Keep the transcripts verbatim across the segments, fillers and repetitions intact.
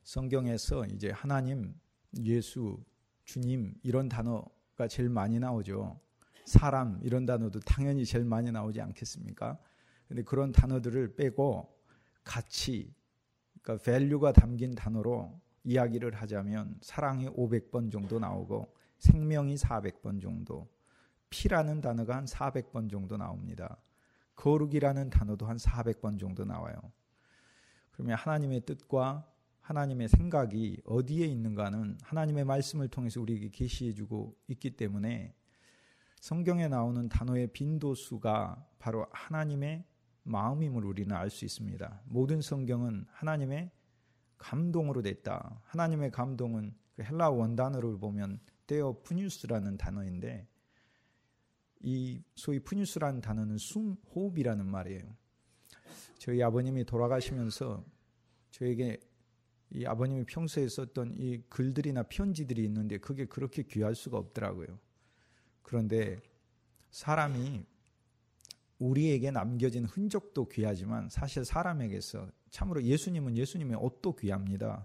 성경에서 이제 하나님, 예수, 주님 이런 단어가 제일 많이 나오죠. 사람 이런 단어도 당연히 제일 많이 나오지 않겠습니까? 근데 그런 단어들을 빼고 가치, 그러니까 밸류가 담긴 단어로 이야기를 하자면 사랑이 오백 번 정도 나오고 생명이 사백 번 정도, 피라는 단어가 한 사백 번 정도 나옵니다. 거룩이라는 단어도 한 사백 번 정도 나와요. 그러면 하나님의 뜻과 하나님의 생각이 어디에 있는가는 하나님의 말씀을 통해서 우리에게 계시해 주고 있기 때문에 성경에 나오는 단어의 빈도수가 바로 하나님의 마음임을 우리는 알 수 있습니다. 모든 성경은 하나님의 감동으로 됐다. 하나님의 감동은 그 헬라 원단어를 보면 데오 푸뉴스라는 단어인데 이 소위 푸뉴스라는 단어는 숨, 호흡이라는 말이에요. 저희 아버님이 돌아가시면서 저에게 이 아버님이 평소에 썼던 이 글들이나 편지들이 있는데 그게 그렇게 귀할 수가 없더라고요. 그런데 사람이 우리에게 남겨진 흔적도 귀하지만 사실 사람에게서 참으로 예수님은 예수님의 옷도 귀합니다.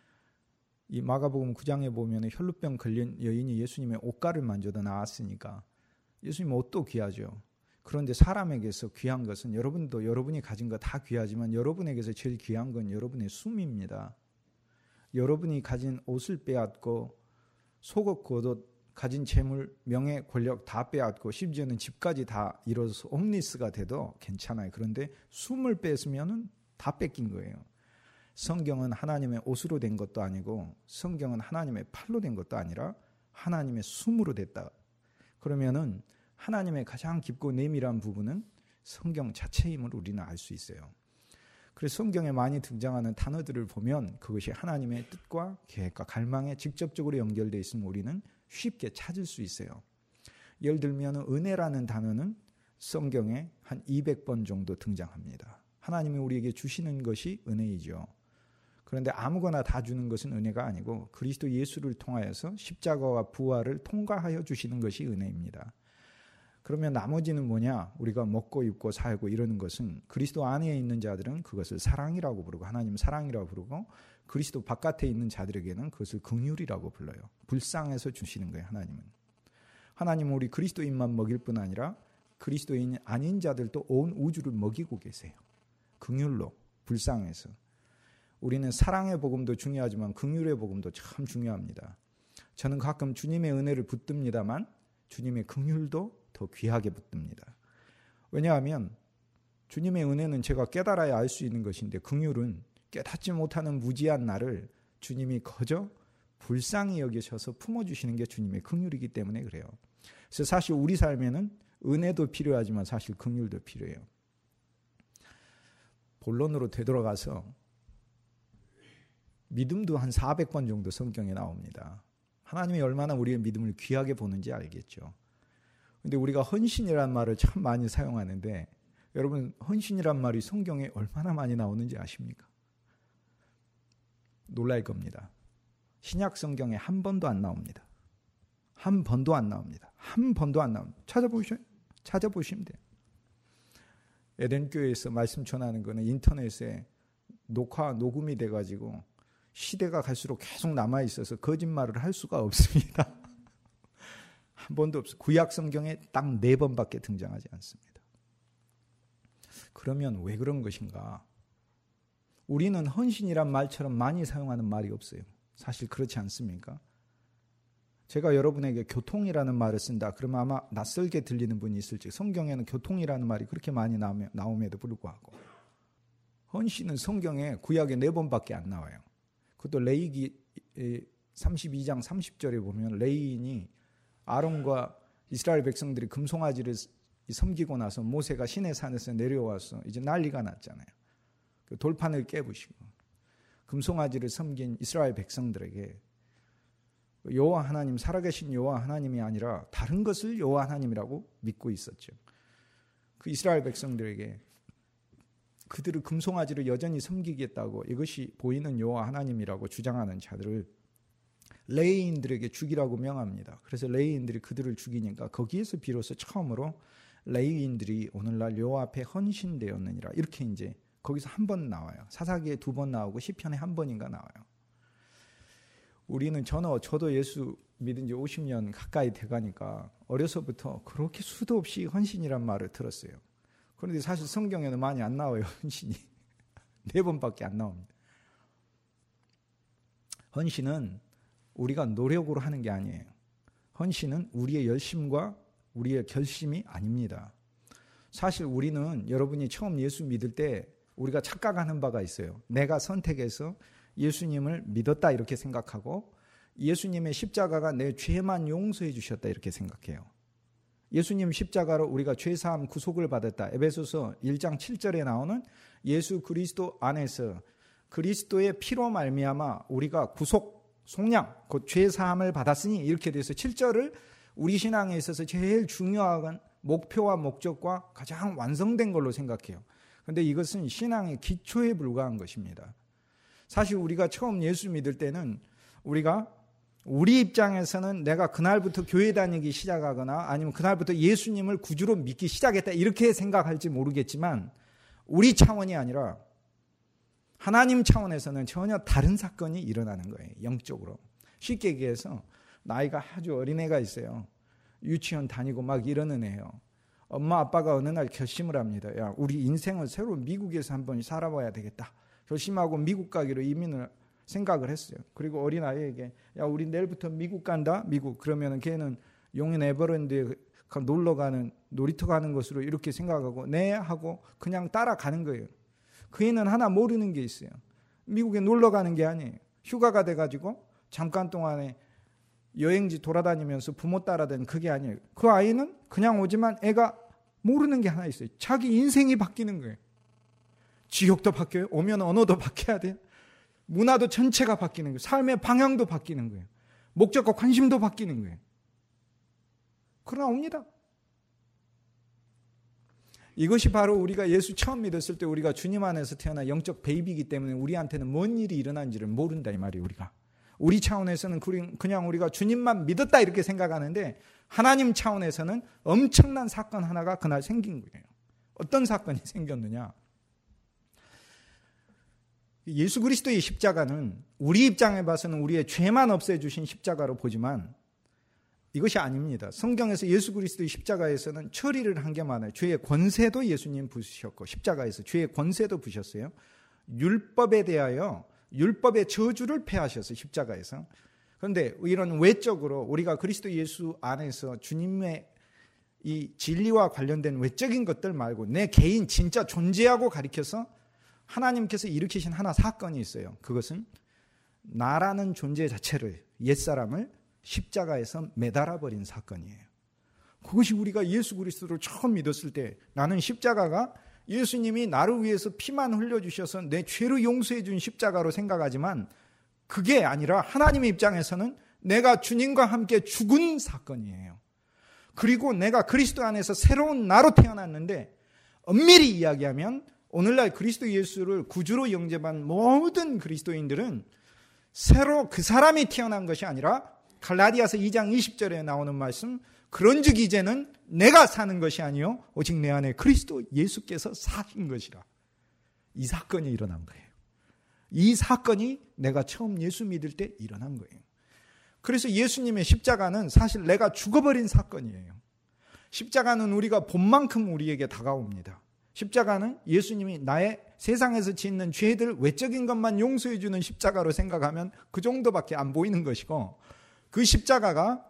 이 마가복음 구 장에 보면 혈루병 걸린 여인이 예수님의 옷가를 만져도 나았으니까 예수님 옷도 귀하죠. 그런데 사람에게서 귀한 것은 여러분도 여러분이 가진 거 다 귀하지만 여러분에게서 제일 귀한 건 여러분의 숨입니다. 여러분이 가진 옷을 빼앗고 속옷 겉옷 가진 재물, 명예, 권력 다 빼앗고 심지어는 집까지 다 잃어서 홈리스가 돼도 괜찮아요. 그런데 숨을 뺏으면 다 뺏긴 거예요. 성경은 하나님의 옷으로 된 것도 아니고 성경은 하나님의 팔로 된 것도 아니라 하나님의 숨으로 됐다. 그러면은 하나님의 가장 깊고 내밀한 부분은 성경 자체임을 우리는 알 수 있어요. 그래서 성경에 많이 등장하는 단어들을 보면 그것이 하나님의 뜻과 계획과 갈망에 직접적으로 연결되어 있으면 우리는 쉽게 찾을 수 있어요. 예를 들면 은혜라는 단어는 성경에 한 이백 번 정도 등장합니다. 하나님이 우리에게 주시는 것이 은혜이죠. 그런데 아무거나 다 주는 것은 은혜가 아니고 그리스도 예수를 통하여서 십자가와 부활을 통과하여 주시는 것이 은혜입니다. 그러면 나머지는 뭐냐? 우리가 먹고 입고 살고 이러는 것은 그리스도 안에 있는 자들은 그것을 사랑이라고 부르고 하나님 사랑이라고 부르고 그리스도 바깥에 있는 자들에게는 그것을 긍휼이라고 불러요. 불쌍해서 주시는 거예요. 하나님은. 하나님은 우리 그리스도인만 먹일 뿐 아니라 그리스도인 아닌 자들도 온 우주를 먹이고 계세요. 긍휼로 불쌍해서. 우리는 사랑의 복음도 중요하지만 긍휼의 복음도 참 중요합니다. 저는 가끔 주님의 은혜를 붙듭니다만 주님의 긍휼도 더 귀하게 붙듭니다. 왜냐하면 주님의 은혜는 제가 깨달아야 알 수 있는 것인데 긍휼은 깨닫지 못하는 무지한 나를 주님이 거저 불쌍히 여기셔서 품어주시는 게 주님의 긍휼이기 때문에 그래요. 그래서 사실 우리 삶에는 은혜도 필요하지만 사실 긍휼도 필요해요. 본론으로 되돌아가서 믿음도 한 사백 번 정도 성경에 나옵니다. 하나님이 얼마나 우리의 믿음을 귀하게 보는지 알겠죠. 근데 우리가 헌신이란 말을 참 많이 사용하는데 여러분 헌신이란 말이 성경에 얼마나 많이 나오는지 아십니까? 놀랄 겁니다. 신약 성경에 한 번도 안 나옵니다. 한 번도 안 나옵니다. 한 번도 안 나옵니다. 찾아보시면, 찾아보시면 돼요. 에덴교회에서 말씀 전하는 거는 인터넷에 녹화, 녹음이 돼가지고 시대가 갈수록 계속 남아있어서 거짓말을 할 수가 없습니다. 한 번도 없어요. 구약 성경에 딱 네 번밖에 등장하지 않습니다. 그러면 왜 그런 것인가? 우리는 헌신이란 말처럼 많이 사용하는 말이 없어요. 사실 그렇지 않습니까? 제가 여러분에게 교통이라는 말을 쓴다. 그러면 아마 낯설게 들리는 분이 있을지 성경에는 교통이라는 말이 그렇게 많이 나옴에도 불구하고 헌신은 성경에 구약에 네 번밖에 안 나와요. 그것도 레위기 삼십이 장 삼십 절에 보면 레위인이 아론과 이스라엘 백성들이 금송아지를 섬기고 나서 모세가 시내 산에서 내려와서 이제 난리가 났잖아요. 그 돌판을 깨부시고 금송아지를 섬긴 이스라엘 백성들에게 여호와 하나님, 살아계신 여호와 하나님이 아니라 다른 것을 여호와 하나님이라고 믿고 있었죠. 그 이스라엘 백성들에게 그들을 금송아지를 여전히 섬기겠다고 이것이 보이는 여호와 하나님이라고 주장하는 자들을 레위인들에게 죽이라고 명합니다. 그래서 레위인들이 그들을 죽이니까 거기에서 비로소 처음으로 레위인들이 오늘날 여호와 앞에 헌신되었느니라 이렇게 이제 거기서 한 번 나와요. 사사기에 두 번 나오고 시편에 한 번인가 나와요. 우리는 저는 저도 예수 믿은 지 오십 년 가까이 돼가니까 어려서부터 그렇게 수도 없이 헌신이란 말을 들었어요. 그런데 사실 성경에는 많이 안 나와요. 헌신이 네 번밖에 안 나옵니다. 헌신은 우리가 노력으로 하는 게 아니에요. 헌신은 우리의 열심과 우리의 결심이 아닙니다. 사실 우리는 여러분이 처음 예수 믿을 때 우리가 착각하는 바가 있어요. 내가 선택해서 예수님을 믿었다 이렇게 생각하고 예수님의 십자가가 내 죄만 용서해 주셨다 이렇게 생각해요. 예수님 십자가로 우리가 죄사함 구속을 받았다. 에베소서 일 장 칠 절에 나오는 예수 그리스도 안에서 그리스도의 피로 말미암아 우리가 구속, 속량, 곧 죄사함을 받았으니 이렇게 돼서 칠 절을 우리 신앙에 있어서 제일 중요한 목표와 목적과 가장 완성된 걸로 생각해요. 그런데 이것은 신앙의 기초에 불과한 것입니다. 사실 우리가 처음 예수 믿을 때는 우리가 우리 입장에서는 내가 그날부터 교회 다니기 시작하거나 아니면 그날부터 예수님을 구주로 믿기 시작했다 이렇게 생각할지 모르겠지만 우리 차원이 아니라 하나님 차원에서는 전혀 다른 사건이 일어나는 거예요. 영적으로. 쉽게 얘기해서 나이가 아주 어린애가 있어요. 유치원 다니고 막 이러는 애예요. 엄마 아빠가 어느 날 결심을 합니다. 야, 우리 인생을 새로 미국에서 한번 살아봐야 되겠다. 결심하고 미국 가기로 이민을 생각을 했어요. 그리고 어린아이에게 야 우리 내일부터 미국 간다. 미국. 그러면 걔는 용인 에버랜드에 놀러 가는 놀이터 가는 것으로 이렇게 생각하고 네 하고 그냥 따라가는 거예요. 그 애는 하나 모르는 게 있어요. 미국에 놀러 가는 게 아니에요. 휴가가 돼가지고 잠깐 동안에 여행지 돌아다니면서 부모 따라다니는 그게 아니에요. 그 아이는 그냥 오지만 애가 모르는 게 하나 있어요. 자기 인생이 바뀌는 거예요. 지역도 바뀌어요. 오면 언어도 바뀌어야 돼요. 문화도 전체가 바뀌는 거예요. 삶의 방향도 바뀌는 거예요. 목적과 관심도 바뀌는 거예요. 그러나 옵니다. 이것이 바로 우리가 예수 처음 믿었을 때 우리가 주님 안에서 태어난 영적 베이비이기 때문에 우리한테는 뭔 일이 일어난지를 모른다 이 말이에요. 우리가. 우리 차원에서는 그냥 우리가 주님만 믿었다 이렇게 생각하는데 하나님 차원에서는 엄청난 사건 하나가 그날 생긴 거예요. 어떤 사건이 생겼느냐. 예수 그리스도의 십자가는 우리 입장에 봐서는 우리의 죄만 없애주신 십자가로 보지만 이것이 아닙니다. 성경에서 예수 그리스도의 십자가에서는 처리를 한 게 많아요. 죄의 권세도 예수님 부으셨고 십자가에서 죄의 권세도 부으셨어요. 율법에 대하여 율법의 저주를 폐하셔서 십자가에서. 그런데 이런 외적으로 우리가 그리스도 예수 안에서 주님의 이 진리와 관련된 외적인 것들 말고 내 개인 진짜 존재하고 가리켜서 하나님께서 일으키신 하나 사건이 있어요. 그것은 나라는 존재 자체를 옛사람을 십자가에서 매달아버린 사건이에요. 그것이 우리가 예수 그리스도를 처음 믿었을 때 나는 십자가가 예수님이 나를 위해서 피만 흘려주셔서 내 죄를 용서해 준 십자가로 생각하지만 그게 아니라 하나님의 입장에서는 내가 주님과 함께 죽은 사건이에요. 그리고 내가 그리스도 안에서 새로운 나로 태어났는데 엄밀히 이야기하면 오늘날 그리스도 예수를 구주로 영접한 모든 그리스도인들은 새로 그 사람이 태어난 것이 아니라 갈라디아서 이 장 이십 절에 나오는 말씀 그런즉 이제는 내가 사는 것이 아니요 오직 내 안에 그리스도 예수께서 사신 것이라. 이 사건이 일어난 거예요. 이 사건이 내가 처음 예수 믿을 때 일어난 거예요. 그래서 예수님의 십자가는 사실 내가 죽어버린 사건이에요. 십자가는 우리가 본만큼 우리에게 다가옵니다. 십자가는 예수님이 나의 세상에서 짓는 죄들 외적인 것만 용서해 주는 십자가로 생각하면 그 정도밖에 안 보이는 것이고 그 십자가가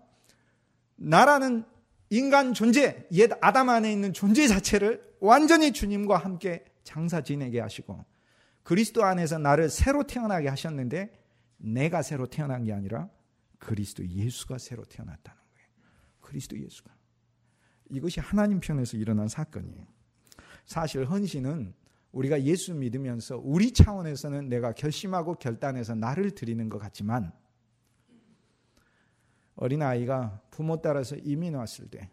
나라는 인간 존재, 옛 아담 안에 있는 존재 자체를 완전히 주님과 함께 장사 지내게 하시고 그리스도 안에서 나를 새로 태어나게 하셨는데 내가 새로 태어난 게 아니라 그리스도 예수가 새로 태어났다는 거예요. 그리스도 예수가. 이것이 하나님 편에서 일어난 사건이에요. 사실 헌신은 우리가 예수 믿으면서 우리 차원에서는 내가 결심하고 결단해서 나를 드리는 것 같지만 어린아이가 부모 따라서 이민 왔을 때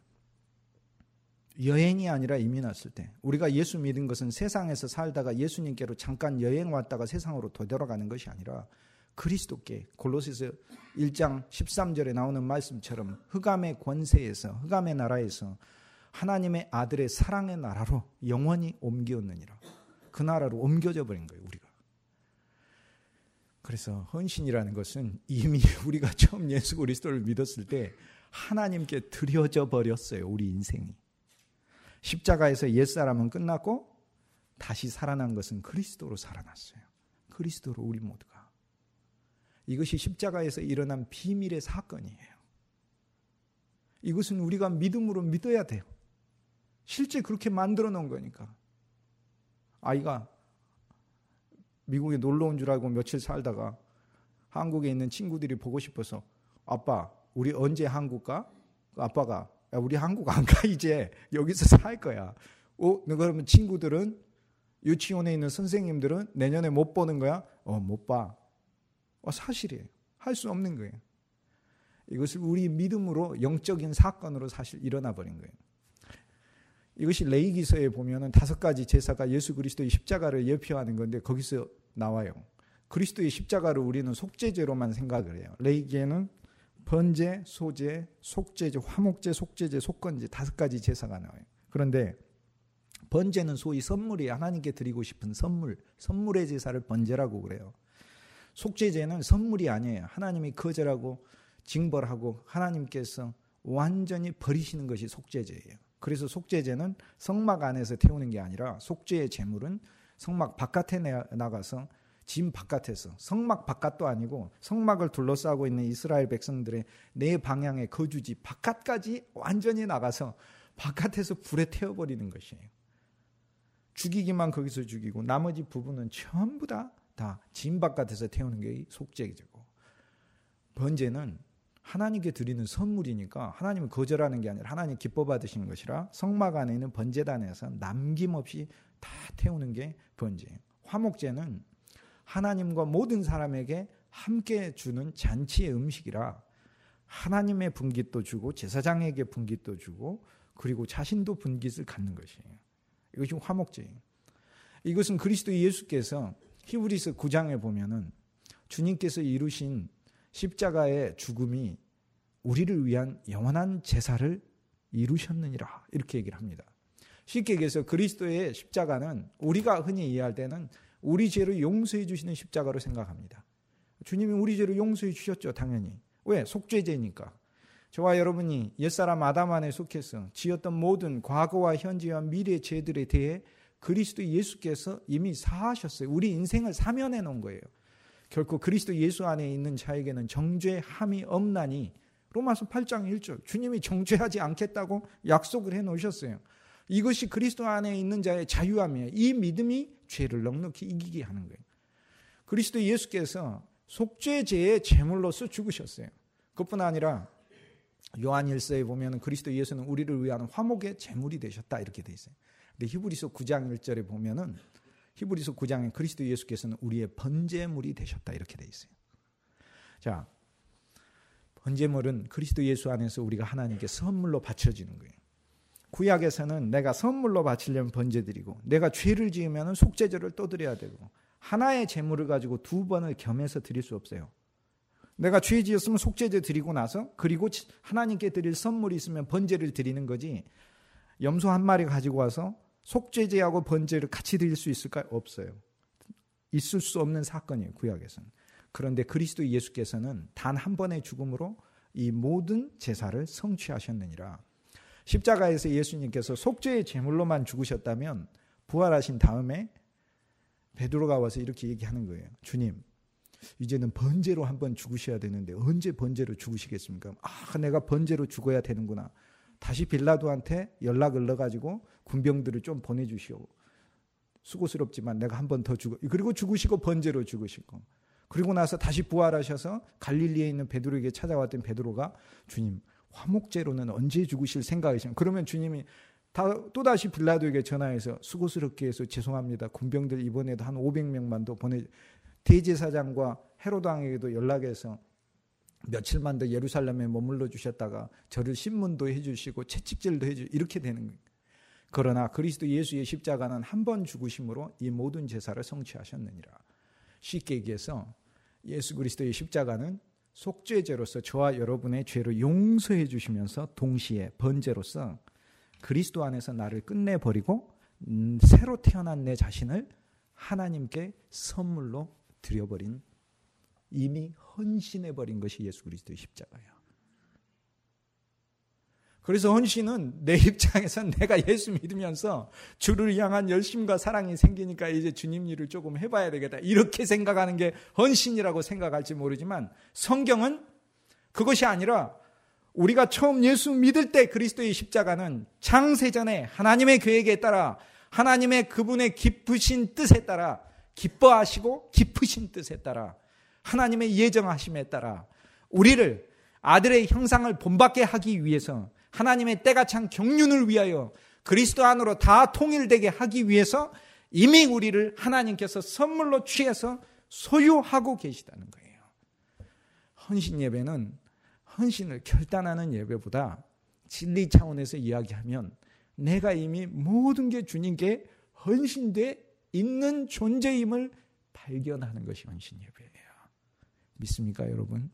여행이 아니라 이민 왔을 때 우리가 예수 믿은 것은 세상에서 살다가 예수님께로 잠깐 여행 왔다가 세상으로 되돌아가는 것이 아니라 그리스도께 골로새서 일 장 십삼 절에 나오는 말씀처럼 흑암의 권세에서 흑암의 나라에서 하나님의 아들의 사랑의 나라로 영원히 옮겼느니라. 그 나라로 옮겨져 버린 거예요. 우리가. 그래서 헌신이라는 것은 이미 우리가 처음 예수 그리스도를 믿었을 때 하나님께 드려져 버렸어요. 우리 인생이. 십자가에서 옛사람은 끝났고 다시 살아난 것은 그리스도로 살아났어요. 그리스도로 우리 모두가. 이것이 십자가에서 일어난 비밀의 사건이에요. 이것은 우리가 믿음으로 믿어야 돼요. 실제 그렇게 만들어 놓은 거니까. 아이가 미국에 놀러 온 줄 알고 며칠 살다가 한국에 있는 친구들이 보고 싶어서 아빠 우리 언제 한국 가? 아빠가 야, 우리 한국 안 가 이제 여기서 살 거야. 어, 그러면 친구들은 유치원에 있는 선생님들은 내년에 못 보는 거야? 어, 못 봐. 어, 사실이에요. 할 수 없는 거예요. 이것을 우리 믿음으로 영적인 사건으로 사실 일어나 버린 거예요. 이것이 레위기서에 보면은 다섯 가지 제사가 예수 그리스도의 십자가를 예표하는 건데 거기서 나와요. 그리스도의 십자가를 우리는 속죄제로만 생각을 해요. 레위기에는 번제, 소제, 속죄제, 화목제, 속죄제, 속건제 다섯 가지 제사가 나와요. 그런데 번제는 소위 선물이 하나님께 드리고 싶은 선물, 선물의 제사를 번제라고 그래요. 속죄제는 선물이 아니에요. 하나님이 거절하고 징벌하고 하나님께서 완전히 버리시는 것이 속죄제예요. 그래서 속죄제는 성막 안에서 태우는 게 아니라 속죄의 제물은 성막 바깥에 나가서 진 바깥에서 성막 바깥도 아니고 성막을 둘러싸고 있는 이스라엘 백성들의 네 방향의 거주지 바깥까지 완전히 나가서 바깥에서 불에 태워버리는 것이에요. 죽이기만 거기서 죽이고 나머지 부분은 전부 다 다 진 바깥에서 태우는 게 속죄제고 번제는 하나님께 드리는 선물이니까 하나님을 거절하는 게 아니라 하나님 기뻐 받으시는 것이라 성막 안에 있는 번제단에서 남김없이 다 태우는 게 번제예요. 화목제는 하나님과 모든 사람에게 함께 주는 잔치의 음식이라 하나님의 분깃도 주고 제사장에게 분깃도 주고 그리고 자신도 분깃을 갖는 것이에요. 이것이 화목제예요. 이것은 그리스도 예수께서 히브리서 구 장에 보면은 주님께서 이루신 십자가의 죽음이 우리를 위한 영원한 제사를 이루셨느니라 이렇게 얘기를 합니다. 쉽게 얘기해서 그리스도의 십자가는 우리가 흔히 이해할 때는 우리 죄를 용서해 주시는 십자가로 생각합니다. 주님이 우리 죄를 용서해 주셨죠. 당연히. 왜? 속죄제니까. 저와 여러분이 옛사람 아담 안에 속해서 지었던 모든 과거와 현재와 미래의 죄들에 대해 그리스도 예수께서 이미 사하셨어요. 우리 인생을 사면해 놓은 거예요. 결코 그리스도 예수 안에 있는 자에게는 정죄함이 없나니 로마서 팔 장 일 절 주님이 정죄하지 않겠다고 약속을 해놓으셨어요. 이것이 그리스도 안에 있는 자의 자유함이에요. 이 믿음이 죄를 넉넉히 이기게 하는 거예요. 그리스도 예수께서 속죄제의 제물로서 죽으셨어요. 그뿐 아니라 요한일서에 보면 그리스도 예수는 우리를 위한 화목의 제물이 되셨다 이렇게 돼 있어요. 근데 히브리서 구 장 일 절에 보면은 히브리서 구 장에 그리스도 예수께서는 우리의 번제물이 되셨다 이렇게 돼 있어요. 자, 번제물은 그리스도 예수 안에서 우리가 하나님께 선물로 바쳐지는 거예요. 구약에서는 내가 선물로 바치려면 번제 드리고 내가 죄를 지으면 속죄제를 또 드려야 되고 하나의 제물을 가지고 두 번을 겸해서 드릴 수 없어요. 내가 죄 지었으면 속죄제 드리고 나서 그리고 하나님께 드릴 선물이 있으면 번제를 드리는 거지 염소 한 마리 가지고 와서 속죄제하고 번제를 같이 드릴 수 있을까요? 없어요. 있을 수 없는 사건이에요. 구약에서는. 그런데 그리스도 예수께서는 단 한 번의 죽음으로 이 모든 제사를 성취하셨느니라. 십자가에서 예수님께서 속죄의 제물로만 죽으셨다면 부활하신 다음에 베드로가 와서 이렇게 얘기하는 거예요. 주님, 이제는 번제로 한번 죽으셔야 되는데 언제 번제로 죽으시겠습니까? 아, 내가 번제로 죽어야 되는구나. 다시 빌라도한테 연락을 넣어가지고 군병들을 좀 보내주시오. 수고스럽지만 내가 한 번 더 죽어. 그리고 죽으시고 번제로 죽으시고. 그리고 나서 다시 부활하셔서 갈릴리에 있는 베드로에게 찾아왔던 베드로가 주님 화목제로는 언제 죽으실 생각이시면 그러면 주님이 다, 또다시 빌라도에게 전화해서 수고스럽게 해서 죄송합니다. 군병들 이번에도 한 오백 명만 더 보내 대제사장과 헤로드 왕에게도 연락해서 며칠만 더 예루살렘에 머물러 주셨다가 저를 신문도 해주시고 채찍질도 해주시고 이렇게 되는 거예요. 그러나 그리스도 예수의 십자가는 한 번 죽으심으로 이 모든 제사를 성취하셨느니라. 쉽게 얘기해서 예수 그리스도의 십자가는 속죄제로서 저와 여러분의 죄를 용서해 주시면서 동시에 번제로서 그리스도 안에서 나를 끝내버리고 음, 새로 태어난 내 자신을 하나님께 선물로 드려버린 이미 헌신해버린 것이 예수 그리스도의 십자가예요. 그래서 헌신은 내 입장에선 내가 예수 믿으면서 주를 향한 열심과 사랑이 생기니까 이제 주님 일을 조금 해봐야 되겠다, 이렇게 생각하는 게 헌신이라고 생각할지 모르지만, 성경은 그것이 아니라 우리가 처음 예수 믿을 때 그리스도의 십자가는 창세전에 하나님의 계획에 따라, 하나님의 그분의 기쁘신 뜻에 따라, 기뻐하시고 기쁘신 뜻에 따라, 하나님의 예정하심에 따라 우리를 아들의 형상을 본받게 하기 위해서, 하나님의 때가 찬 경륜을 위하여 그리스도 안으로 다 통일되게 하기 위해서 이미 우리를 하나님께서 선물로 취해서 소유하고 계시다는 거예요. 헌신 예배는 헌신을 결단하는 예배보다 진리 차원에서 이야기하면 내가 이미 모든 게 주님께 헌신돼 있는 존재임을 발견하는 것이 헌신 예배예요. 믿습니까, 여러분?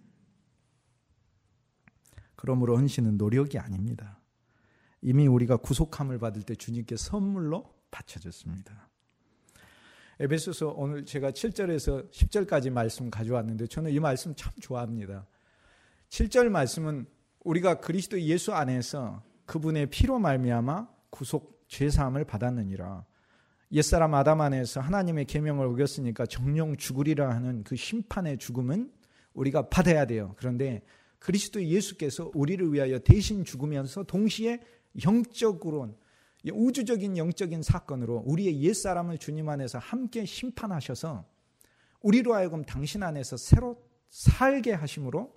그러므로 헌신은 노력이 아닙니다. 이미 우리가 구속함을 받을 때 주님께 선물로 바쳐졌습니다. 에베소서 오늘 제가 칠 절에서 십 절까지 말씀 가져왔는데 저는 이 말씀 참 좋아합니다. 칠 절 말씀은 우리가 그리스도 예수 안에서 그분의 피로 말미암아 구속 죄사함을 받았느니라. 옛사람 아담 안에서 하나님의 계명을 어겼으니까 정령 죽으리라 하는 그 심판의 죽음은 우리가 받아야 돼요. 그런데 그리스도 예수께서 우리를 위하여 대신 죽으면서 동시에 영적으로, 우주적인 영적인 사건으로 우리의 옛사람을 주님 안에서 함께 심판하셔서 우리로 하여금 당신 안에서 새로 살게 하심으로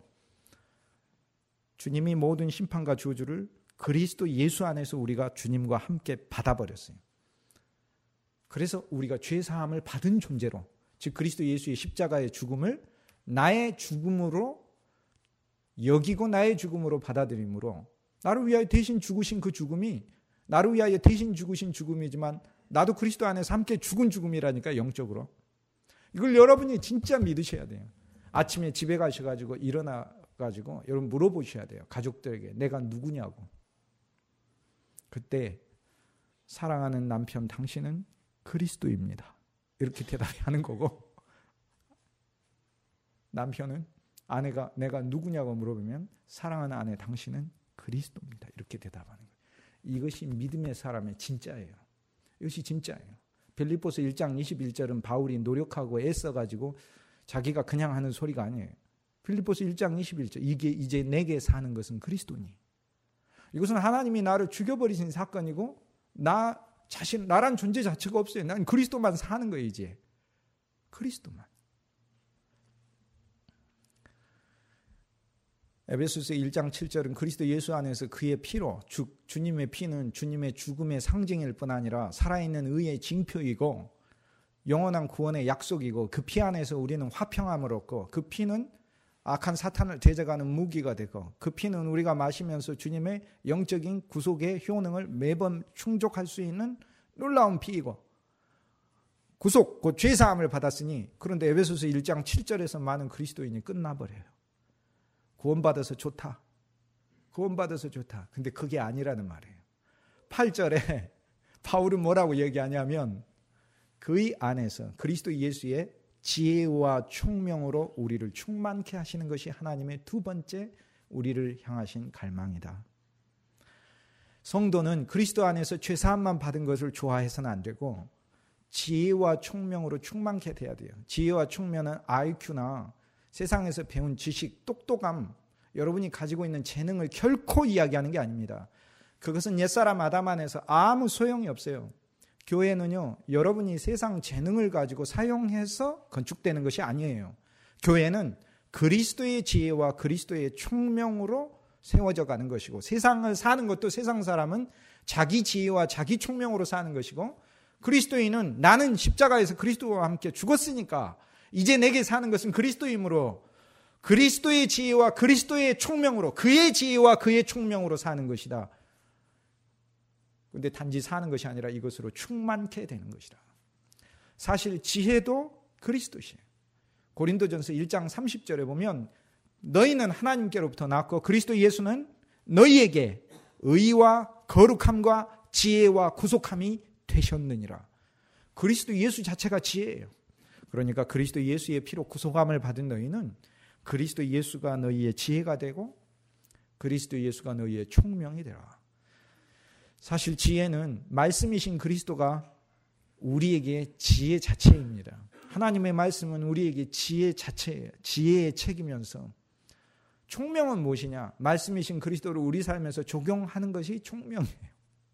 주님이 모든 심판과 저주를 그리스도 예수 안에서 우리가 주님과 함께 받아버렸어요. 그래서 우리가 죄사함을 받은 존재로, 즉 그리스도 예수의 십자가의 죽음을 나의 죽음으로 여기고 나의 죽음으로 받아들임으로, 나를 위하여 대신 죽으신 그 죽음이 나를 위하여 대신 죽으신 죽음이지만 나도 그리스도 안에서 함께 죽은 죽음이라니까, 영적으로. 이걸 여러분이 진짜 믿으셔야 돼요. 아침에 집에 가셔가지고 일어나가지고 여러분 물어보셔야 돼요. 가족들에게 내가 누구냐고. 그때 사랑하는 남편 당신은 그리스도입니다, 이렇게 대답하는 거고, 남편은 아내가 내가 누구냐고 물어보면 사랑하는 아내 당신은 그리스도입니다, 이렇게 대답하는 거예요. 이것이 믿음의 사람의 진짜예요. 이것이 진짜예요. 빌립보서 일 장 이십일 절은 바울이 노력하고 애써가지고 자기가 그냥 하는 소리가 아니에요. 빌립보서 일 장 이십일 절, 이게 이제 내게 사는 것은 그리스도니. 이것은 하나님이 나를 죽여버리신 사건이고 나 자신, 나란 존재 자체가 없어요. 난 그리스도만 사는 거예요. 이제 그리스도만. 에베소서 일 장 칠 절은 그리스도 예수 안에서 그의 피로, 주, 주님의 피는 주님의 죽음의 상징일 뿐 아니라 살아있는 의의 징표이고 영원한 구원의 약속이고, 그 피 안에서 우리는 화평함을 얻고, 그 피는 악한 사탄을 대적하는 무기가 되고, 그 피는 우리가 마시면서 주님의 영적인 구속의 효능을 매번 충족할 수 있는 놀라운 피이고, 구속, 곧 죄사함을 받았으니, 그런데 에베소서 일 장 칠 절에서 많은 그리스도인이 끝나버려요. 구원받아서 좋다. 구원받아서 좋다. 근데 그게 아니라는 말이에요. 팔 절에 바울은 뭐라고 얘기하냐면 그의 안에서 그리스도 예수의 지혜와 총명으로 우리를 충만케 하시는 것이 하나님의 두 번째 우리를 향하신 갈망이다. 성도는 그리스도 안에서 죄사함만 받은 것을 좋아해서는 안 되고 지혜와 총명으로 충만케 돼야 돼요. 지혜와 총명은 아이큐나 세상에서 배운 지식, 똑똑함, 여러분이 가지고 있는 재능을 결코 이야기하는 게 아닙니다. 그것은 옛사람 아담 안에서 아무 소용이 없어요. 교회는요, 여러분이 세상 재능을 가지고 사용해서 건축되는 것이 아니에요. 교회는 그리스도의 지혜와 그리스도의 총명으로 세워져 가는 것이고, 세상을 사는 것도 세상 사람은 자기 지혜와 자기 총명으로 사는 것이고, 그리스도인은 나는 십자가에서 그리스도와 함께 죽었으니까 이제 내게 사는 것은 그리스도이므로 그리스도의 지혜와 그리스도의 총명으로, 그의 지혜와 그의 총명으로 사는 것이다. 그런데 단지 사는 것이 아니라 이것으로 충만케 되는 것이다. 사실 지혜도 그리스도시에요. 고린도전서 일 장 삼십 절에 보면 너희는 하나님께로부터 났고 그리스도 예수는 너희에게 의와 거룩함과 지혜와 구속함이 되셨느니라. 그리스도 예수 자체가 지혜예요. 그러니까 그리스도 예수의 피로 구속함을 받은 너희는 그리스도 예수가 너희의 지혜가 되고 그리스도 예수가 너희의 총명이 되라. 사실 지혜는 말씀이신 그리스도가 우리에게 지혜 자체입니다. 하나님의 말씀은 우리에게 지혜 자체예요. 지혜의 책이면서 총명은 무엇이냐? 말씀이신 그리스도를 우리 삶에서 적용하는 것이 총명이에요.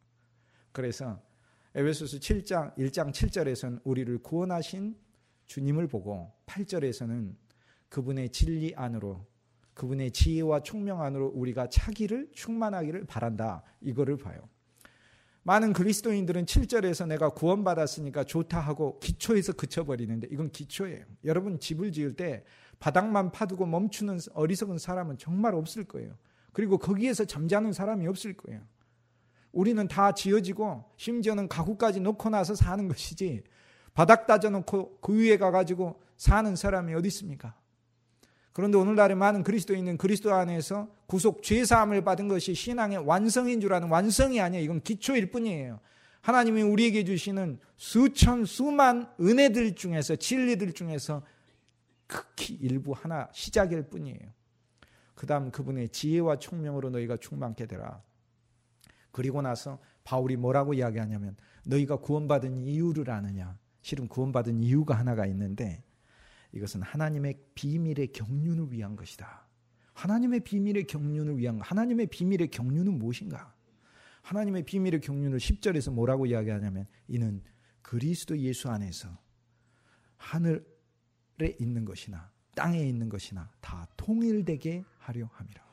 그래서 에베소서 칠 장 일 장 칠 절에서는 우리를 구원하신 주님을 보고 팔 절에서는 그분의 진리 안으로 그분의 지혜와 총명 안으로 우리가 차기를 충만하기를 바란다. 이거를 봐요. 많은 그리스도인들은 칠 절에서 내가 구원받았으니까 좋다 하고 기초에서 그쳐버리는데 이건 기초예요. 여러분 집을 지을 때 바닥만 파두고 멈추는 어리석은 사람은 정말 없을 거예요. 그리고 거기에서 잠자는 사람이 없을 거예요. 우리는 다 지어지고 심지어는 가구까지 놓고 나서 사는 것이지 바닥 따져놓고 그 위에 가가지고 사는 사람이 어디 있습니까? 그런데 오늘날에 많은 그리스도인은 그리스도 안에서 구속 죄사함을 받은 것이 신앙의 완성인 줄 아는 완성이 아니에요. 이건 기초일 뿐이에요. 하나님이 우리에게 주시는 수천 수만 은혜들 중에서 진리들 중에서 극히 일부 하나 시작일 뿐이에요. 그 다음 그분의 지혜와 총명으로 너희가 충만케 되라. 그리고 나서 바울이 뭐라고 이야기하냐면 너희가 구원받은 이유를 아느냐. 실은 구원받은 이유가 하나가 있는데 이것은 하나님의 비밀의 경륜을 위한 것이다. 하나님의 비밀의 경륜을 위한 것. 하나님의 비밀의 경륜은 무엇인가? 하나님의 비밀의 경륜을 십 절에서 뭐라고 이야기하냐면 이는 그리스도 예수 안에서 하늘에 있는 것이나 땅에 있는 것이나 다 통일되게 하려 함이라.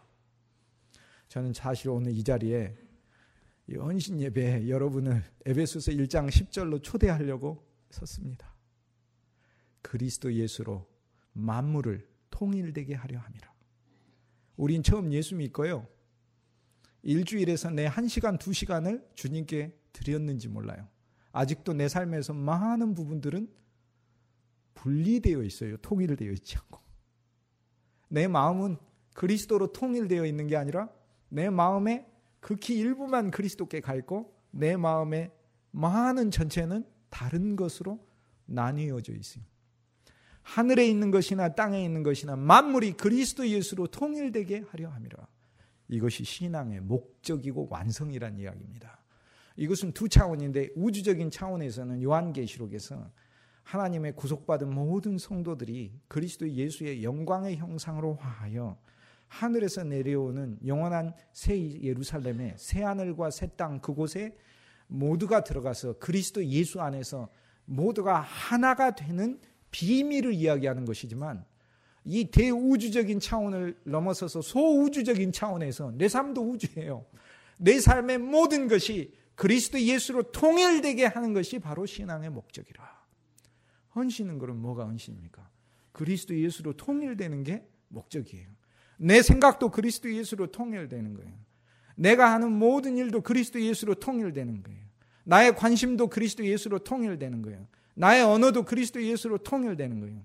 저는 사실 오늘 이 자리에 이 헌신 예배에 여러분을 에베소서 일 장 십 절로 초대하려고 섰습니다. 그리스도 예수로 만물을 통일되게 하려 함이라. 우린 처음 예수 믿고요. 일주일에서 내 한 시간, 두 시간을 주님께 드렸는지 몰라요. 아직도 내 삶에서 많은 부분들은 분리되어 있어요. 통일되어 있지 않고. 내 마음은 그리스도로 통일되어 있는 게 아니라 내 마음에 극히 일부만 그리스도께 가 있고 내 마음의 많은 전체는 다른 것으로 나뉘어져 있어요. 하늘에 있는 것이나 땅에 있는 것이나 만물이 그리스도 예수로 통일되게 하려 함이라. 이것이 신앙의 목적이고 완성이란 이야기입니다. 이것은 두 차원인데 우주적인 차원에서는 요한계시록에서 하나님의 구속받은 모든 성도들이 그리스도 예수의 영광의 형상으로 화하여 하늘에서 내려오는 영원한 새 예루살렘의 새 하늘과 새 땅 그곳에 모두가 들어가서 그리스도 예수 안에서 모두가 하나가 되는 비밀을 이야기하는 것이지만 이 대우주적인 차원을 넘어서서 소우주적인 차원에서 내 삶도 우주예요. 내 삶의 모든 것이 그리스도 예수로 통일되게 하는 것이 바로 신앙의 목적이라. 헌신은 그럼 뭐가 헌신입니까? 그리스도 예수로 통일되는 게 목적이에요. 내 생각도 그리스도 예수로 통일되는 거예요. 내가 하는 모든 일도 그리스도 예수로 통일되는 거예요. 나의 관심도 그리스도 예수로 통일되는 거예요. 나의 언어도 그리스도 예수로 통일되는 거예요.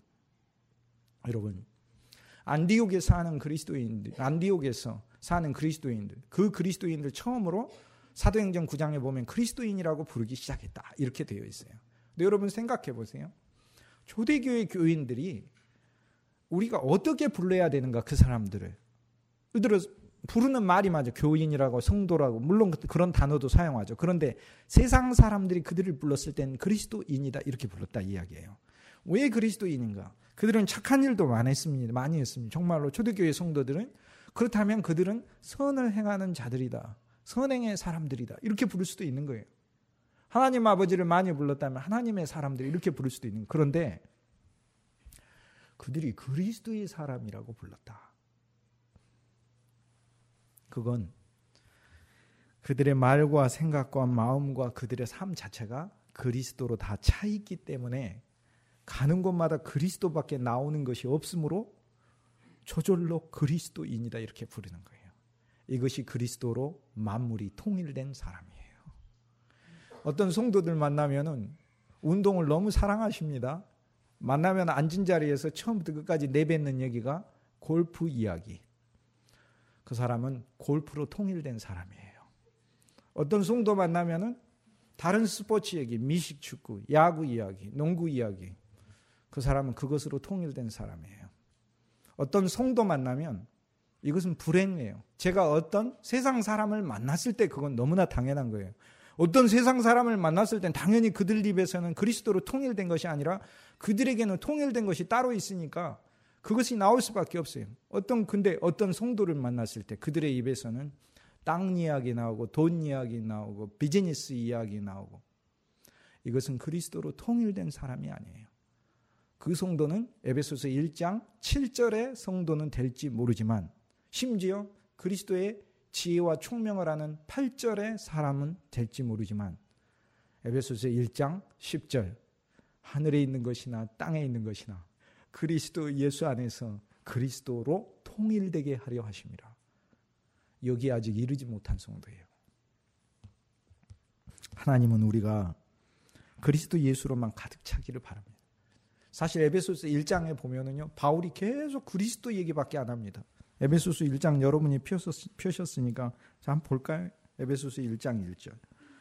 여러분, 안디옥에 사는 그리스도인들, 안디옥에서 사는 그리스도인들, 그 그리스도인들 처음으로 사도행전 구 장에 보면 그리스도인이라고 부르기 시작했다. 이렇게 되어 있어요. 근데 여러분 생각해 보세요. 초대교회 교인들이 우리가 어떻게 불러야 되는가, 그 사람들을. 예를 들어 부르는 말이 맞아. 교인이라고 성도라고 물론 그런 단어도 사용하죠. 그런데 세상 사람들이 그들을 불렀을 때는 그리스도인이다 이렇게 불렀다 이야기예요. 왜 그리스도인인가? 그들은 착한 일도 많이 했습니다. 많이 했습니다. 정말로 초대교회 성도들은 그렇다면 그들은 선을 행하는 자들이다. 선행의 사람들이다. 이렇게 부를 수도 있는 거예요. 하나님 아버지를 많이 불렀다면 하나님의 사람들이 이렇게 부를 수도 있는 거예요. 그런데 그들이 그리스도의 사람이라고 불렀다. 그건 그들의 말과 생각과 마음과 그들의 삶 자체가 그리스도로 다 차 있기 때문에 가는 곳마다 그리스도밖에 나오는 것이 없으므로 저절로 그리스도인이다 이렇게 부르는 거예요. 이것이 그리스도로 만물이 통일된 사람이에요. 어떤 성도들 만나면은 운동을 너무 사랑하십니다. 만나면 앉은 자리에서 처음부터 끝까지 내뱉는 얘기가 골프 이야기. 그 사람은 골프로 통일된 사람이에요. 어떤 성도 만나면은 다른 스포츠 얘기, 미식축구, 야구 이야기, 농구 이야기. 그 사람은 그것으로 통일된 사람이에요. 어떤 성도 만나면 이것은 불행이에요. 제가 어떤 세상 사람을 만났을 때 그건 너무나 당연한 거예요. 어떤 세상 사람을 만났을 땐 당연히 그들 입에서는 그리스도로 통일된 것이 아니라 그들에게는 통일된 것이 따로 있으니까 그것이 나올 수밖에 없어요. 어떤 근데 어떤 성도를 만났을 때 그들의 입에서는 땅 이야기 나오고 돈 이야기 나오고 비즈니스 이야기 나오고 이것은 그리스도로 통일된 사람이 아니에요. 그 성도는 에베소서 일 장 칠 절의 성도는 될지 모르지만 심지어 그리스도의 지혜와 총명을 아는 팔 절의 사람은 될지 모르지만 에베소서 일 장 십 절 하늘에 있는 것이나 땅에 있는 것이나 그리스도 예수 안에서 그리스도로 통일되게 하려 하심이라. 여기에 아직 이르지 못한 성도예요. 하나님은 우리가 그리스도 예수로만 가득 차기를 바랍니다. 사실 에베소서 일 장에 보면은요, 바울이 계속 그리스도 얘기밖에 안 합니다. 에베소서 일 장 여러분이 펴셨으니까 자 한번 볼까요? 에베소서 일 장 일 절.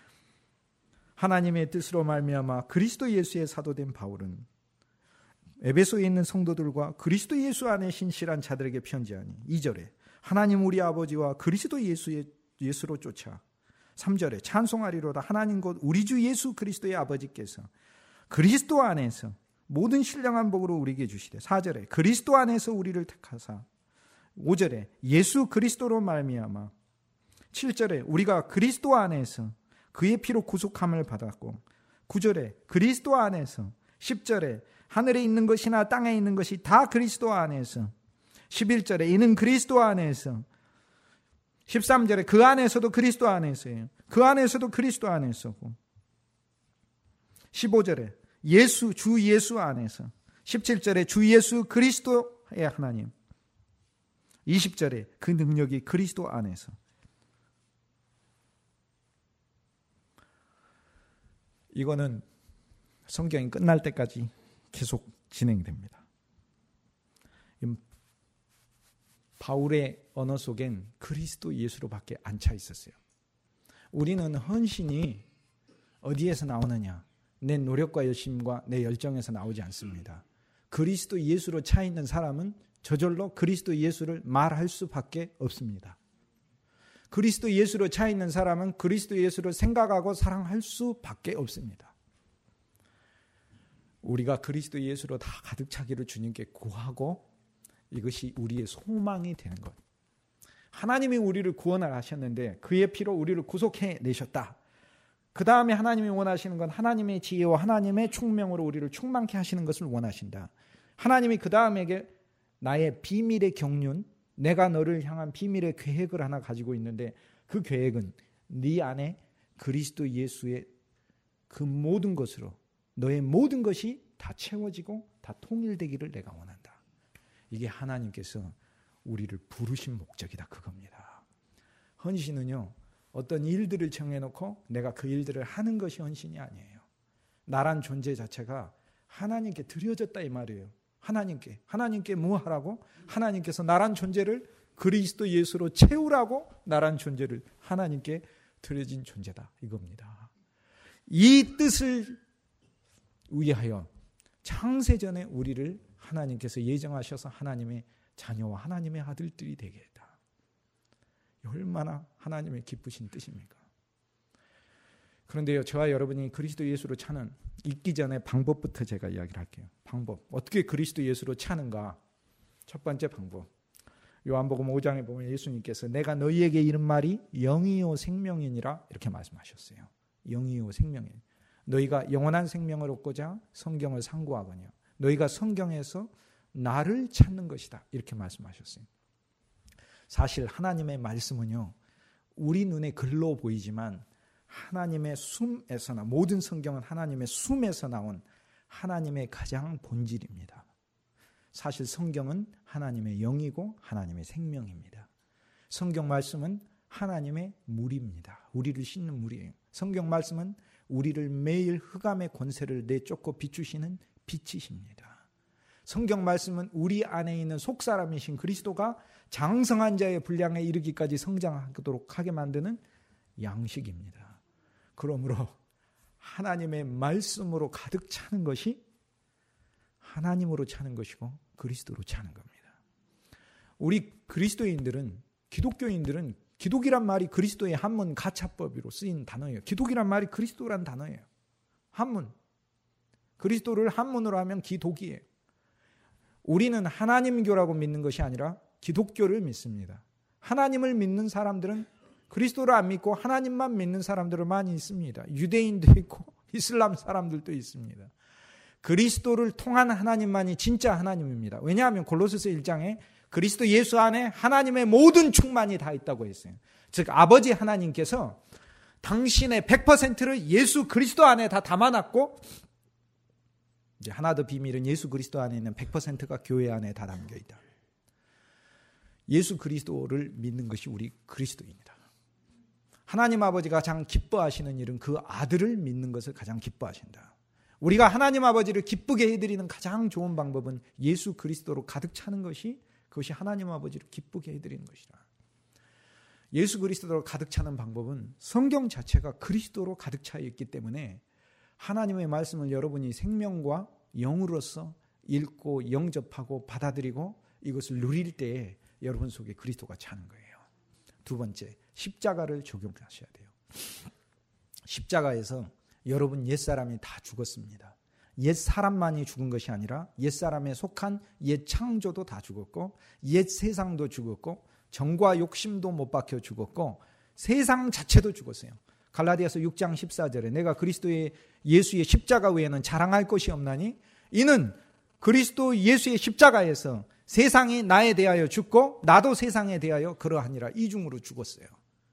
하나님의 뜻으로 말미암아 그리스도 예수의 사도된 바울은 에베소에 있는 성도들과 그리스도 예수 안에 신실한 자들에게 편지하니 이 절에 하나님 우리 아버지와 그리스도 예수의 예수로 쫓아 삼 절에 찬송하리로다 하나님 곧 우리 주 예수 그리스도의 아버지께서 그리스도 안에서 모든 신령한 복으로 우리에게 주시되 사 절에 그리스도 안에서 우리를 택하사 오 절에 예수 그리스도로 말미암아 칠 절에 우리가 그리스도 안에서 그의 피로 구속함을 받았고 구 절에 그리스도 안에서 십 절에 하늘에 있는 것이나 땅에 있는 것이 다 그리스도 안에서 십일 절에 이는 그리스도 안에서 십삼 절에 그 안에서도 그리스도 안에서예요. 그 안에서도 그리스도 안에서고 십오 절에 예수 주 예수 안에서 십칠 절에 주 예수 그리스도의 하나님 이십 절에 그 능력이 그리스도 안에서 이거는 성경이 끝날 때까지 계속 진행됩니다. 바울의 언어 속엔 그리스도 예수로밖에 안 차 있었어요. 우리는 헌신이 어디에서 나오느냐? 내 노력과 열심과 내 열정에서 나오지 않습니다. 그리스도 예수로 차 있는 사람은 저절로 그리스도 예수를 말할 수밖에 없습니다. 그리스도 예수로 차 있는 사람은 그리스도 예수를 생각하고 사랑할 수밖에 없습니다. 우리가 그리스도 예수로 다 가득 차기를 주님께 구하고 이것이 우리의 소망이 되는 것. 하나님이 우리를 구원을 하셨는데 그의 피로 우리를 구속해 내셨다. 그 다음에 하나님이 원하시는 건 하나님의 지혜와 하나님의 총명으로 우리를 충만케 하시는 것을 원하신다. 하나님이 그 다음에게 나의 비밀의 경륜, 내가 너를 향한 비밀의 계획을 하나 가지고 있는데 그 계획은 네 안에 그리스도 예수의 그 모든 것으로 너의 모든 것이 다 채워지고 다 통일되기를 내가 원한다. 이게 하나님께서 우리를 부르신 목적이다 그겁니다. 헌신은요. 어떤 일들을 정해놓고 내가 그 일들을 하는 것이 헌신이 아니에요. 나란 존재 자체가 하나님께 드려졌다 이 말이에요. 하나님께. 하나님께 뭐 하라고? 하나님께서 나란 존재를 그리스도 예수로 채우라고 나란 존재를 하나님께 드려진 존재다 이겁니다. 이 뜻을 위하여 창세전에 우리를 하나님께서 예정하셔서 하나님의 자녀와 하나님의 아들들이 되게 했다. 얼마나 하나님의 기쁘신 뜻입니까? 그런데요, 저와 여러분이 그리스도 예수로 차는 있기 전에 방법부터 제가 이야기를 할게요. 방법. 어떻게 그리스도 예수로 차는가? 첫 번째 방법. 요한복음 오 장에 보면 예수님께서 내가 너희에게 이른 말이 영이요 생명이니라 이렇게 말씀하셨어요. 영이요 생명이니. 너희가 영원한 생명을 얻고자 성경을 상고하거니와 너희가 성경에서 나를 찾는 것이다. 이렇게 말씀하셨어요. 사실 하나님의 말씀은요. 우리 눈에 글로 보이지만 하나님의 숨에서나 모든 성경은 하나님의 숨에서 나온 하나님의 가장 본질입니다. 사실 성경은 하나님의 영이고 하나님의 생명입니다. 성경 말씀은 하나님의 물입니다. 우리를 씻는 물이에요. 성경 말씀은 우리를 매일 흑암의 권세를 내쫓고 비추시는 빛이십니다. 성경 말씀은 우리 안에 있는 속사람이신 그리스도가 장성한 자의 분량에 이르기까지 성장하도록 하게 만드는 양식입니다. 그러므로 하나님의 말씀으로 가득 차는 것이 하나님으로 차는 것이고 그리스도로 차는 겁니다. 우리 그리스도인들은, 기독교인들은 기독이란 말이 그리스도의 한문 가차법으로 쓰인 단어예요. 기독이란 말이 그리스도란 단어예요. 한문. 그리스도를 한문으로 하면 기독이에요. 우리는 하나님교라고 믿는 것이 아니라 기독교를 믿습니다. 하나님을 믿는 사람들은 그리스도를 안 믿고 하나님만 믿는 사람들은 많이 있습니다. 유대인도 있고 이슬람 사람들도 있습니다. 그리스도를 통한 하나님만이 진짜 하나님입니다. 왜냐하면 골로새서 일 장에 그리스도 예수 안에 하나님의 모든 충만이 다 있다고 했어요. 즉 아버지 하나님께서 당신의 백 퍼센트를 예수 그리스도 안에 다 담아놨고, 이제 하나 더 비밀은 예수 그리스도 안에 있는 백 퍼센트가 교회 안에 다 담겨 있다. 예수 그리스도를 믿는 것이 우리 그리스도입니다. 하나님 아버지가 가장 기뻐하시는 일은 그 아들을 믿는 것을 가장 기뻐하신다. 우리가 하나님 아버지를 기쁘게 해드리는 가장 좋은 방법은 예수 그리스도로 가득 차는 것이, 그것이 하나님 아버지를 기쁘게 해드리는 것이다. 예수 그리스도로 가득 차는 방법은 성경 자체가 그리스도로 가득 차 있기 때문에 하나님의 말씀을 여러분이 생명과 영으로서 읽고 영접하고 받아들이고 이것을 누릴 때에 여러분 속에 그리스도가 차는 거예요. 두 번째, 십자가를 적용하셔야 돼요. 십자가에서 여러분 옛사람이 다 죽었습니다. 옛사람만이 죽은 것이 아니라 옛사람에 속한 옛 창조도 다 죽었고 옛 세상도 죽었고 정과 욕심도 못 박혀 죽었고 세상 자체도 죽었어요. 갈라디아서 육 장 십사 절에 내가 그리스도의 예수의 십자가 외에는 자랑할 것이 없나니 이는 그리스도 예수의 십자가에서 세상이 나에 대하여 죽고 나도 세상에 대하여 그러하니라. 이중으로 죽었어요.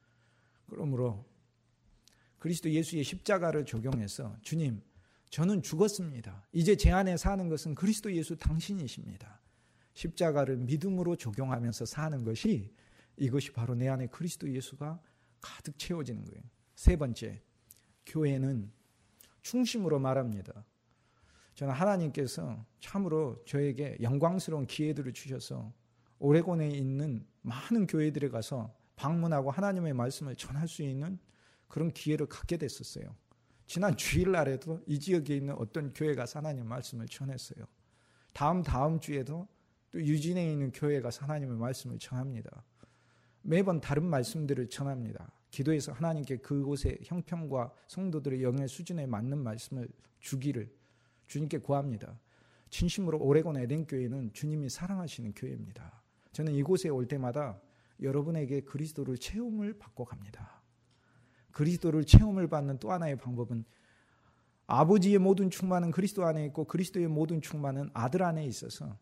그러므로 그리스도 예수의 십자가를 적용해서 주님, 저는 죽었습니다. 이제 제 안에 사는 것은 그리스도 예수 당신이십니다. 십자가를 믿음으로 적용하면서 사는 것이, 이것이 바로 내 안에 그리스도 예수가 가득 채워지는 거예요. 세 번째, 교회는 중심으로 말합니다. 저는 하나님께서 참으로 저에게 영광스러운 기회들을 주셔서 오레곤에 있는 많은 교회들에 가서 방문하고 하나님의 말씀을 전할 수 있는 그런 기회를 갖게 됐었어요. 지난 주일날에도 이 지역에 있는 어떤 교회 가서 하나님의 말씀을 전했어요. 다음 다음 주에도 또 유진에 있는 교회 가서 하나님의 말씀을 전합니다. 매번 다른 말씀들을 전합니다. 기도해서 하나님께 그곳의 형편과 성도들의 영의 수준에 맞는 말씀을 주기를 주님께 구합니다. 진심으로 오레곤 에덴교회는 주님이 사랑하시는 교회입니다. 저는 이곳에 올 때마다 여러분에게 그리스도를 체험을 받고 갑니다. 그리스도를 체험을 받는 또 하나의 방법은 아버지의 모든 충만은 그리스도 안에 있고 그리스도의 모든 충만은 아들 안에 있어서,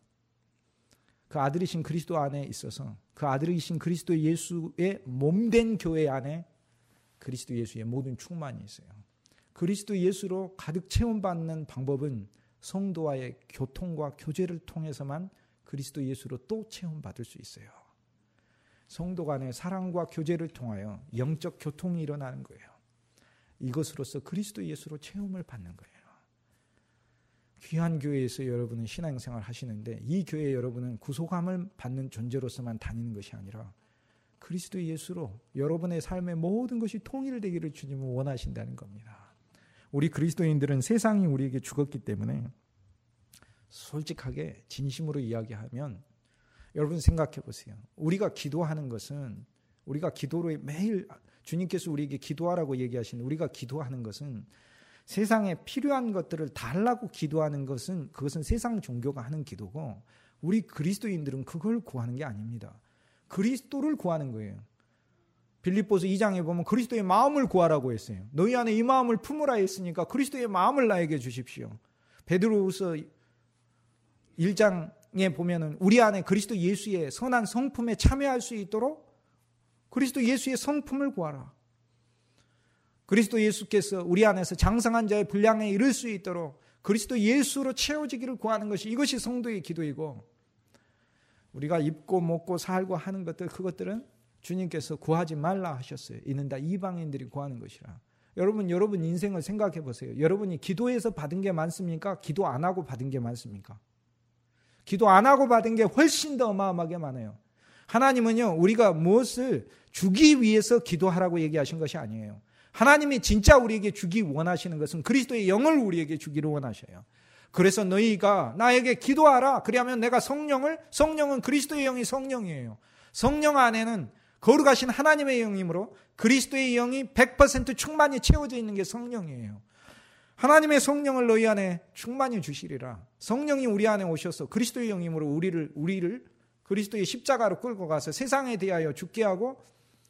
그 아들이신 그리스도 안에 있어서 그 아들이신 그리스도 예수의 몸된 교회 안에 그리스도 예수의 모든 충만이 있어요. 그리스도 예수로 가득 체험받는 방법은 성도와의 교통과 교제를 통해서만 그리스도 예수로 또 체험받을 수 있어요. 성도 간의 사랑과 교제를 통하여 영적 교통이 일어나는 거예요. 이것으로서 그리스도 예수로 체험을 받는 거예요. 귀한 교회에서 여러분은 신앙생활 하시는데 이 교회 여러분은 구속함을 받는 존재로서만 다니는 것이 아니라 그리스도 예수로 여러분의 삶의 모든 것이 통일되기를 주님은 원하신다는 겁니다. 우리 그리스도인들은 세상이 우리에게 죽었기 때문에 솔직하게 진심으로 이야기하면, 여러분 생각해 보세요. 우리가 기도하는 것은, 우리가 기도로 매일 주님께서 우리에게 기도하라고 얘기하시는 우리가 기도하는 것은 세상에 필요한 것들을 달라고 기도하는 것은, 그것은 세상 종교가 하는 기도고, 우리 그리스도인들은 그걸 구하는 게 아닙니다. 그리스도를 구하는 거예요. 빌립보서 이 장에 보면 그리스도의 마음을 구하라고 했어요. 너희 안에 이 마음을 품으라 했으니까 그리스도의 마음을 나에게 주십시오. 베드로후서 일 장에 보면은 우리 안에 그리스도 예수의 선한 성품에 참여할 수 있도록 그리스도 예수의 성품을 구하라. 그리스도 예수께서 우리 안에서 장성한 자의 분량에 이를 수 있도록 그리스도 예수로 채워지기를 구하는 것이, 이것이 성도의 기도이고, 우리가 입고 먹고 살고 하는 것들, 그것들은 주님께서 구하지 말라 하셨어요. 이는 다 이방인들이 구하는 것이라. 여러분, 여러분 인생을 생각해 보세요. 여러분이 기도해서 받은 게 많습니까? 기도 안 하고 받은 게 많습니까? 기도 안 하고 받은 게 훨씬 더 어마어마하게 많아요. 하나님은요, 우리가 무엇을 주기 위해서 기도하라고 얘기하신 것이 아니에요. 하나님이 진짜 우리에게 주기 원하시는 것은 그리스도의 영을 우리에게 주기를 원하셔요. 그래서 너희가 나에게 기도하라. 그리하면 내가 성령을, 성령은 그리스도의 영이 성령이에요. 성령 안에는 거룩하신 하나님의 영이므로 그리스도의 영이 백 퍼센트 충만히 채워져 있는 게 성령이에요. 하나님의 성령을 너희 안에 충만히 주시리라. 성령이 우리 안에 오셔서 그리스도의 영이므로 우리를 우리를 그리스도의 십자가로 끌고 가서 세상에 대하여 죽게 하고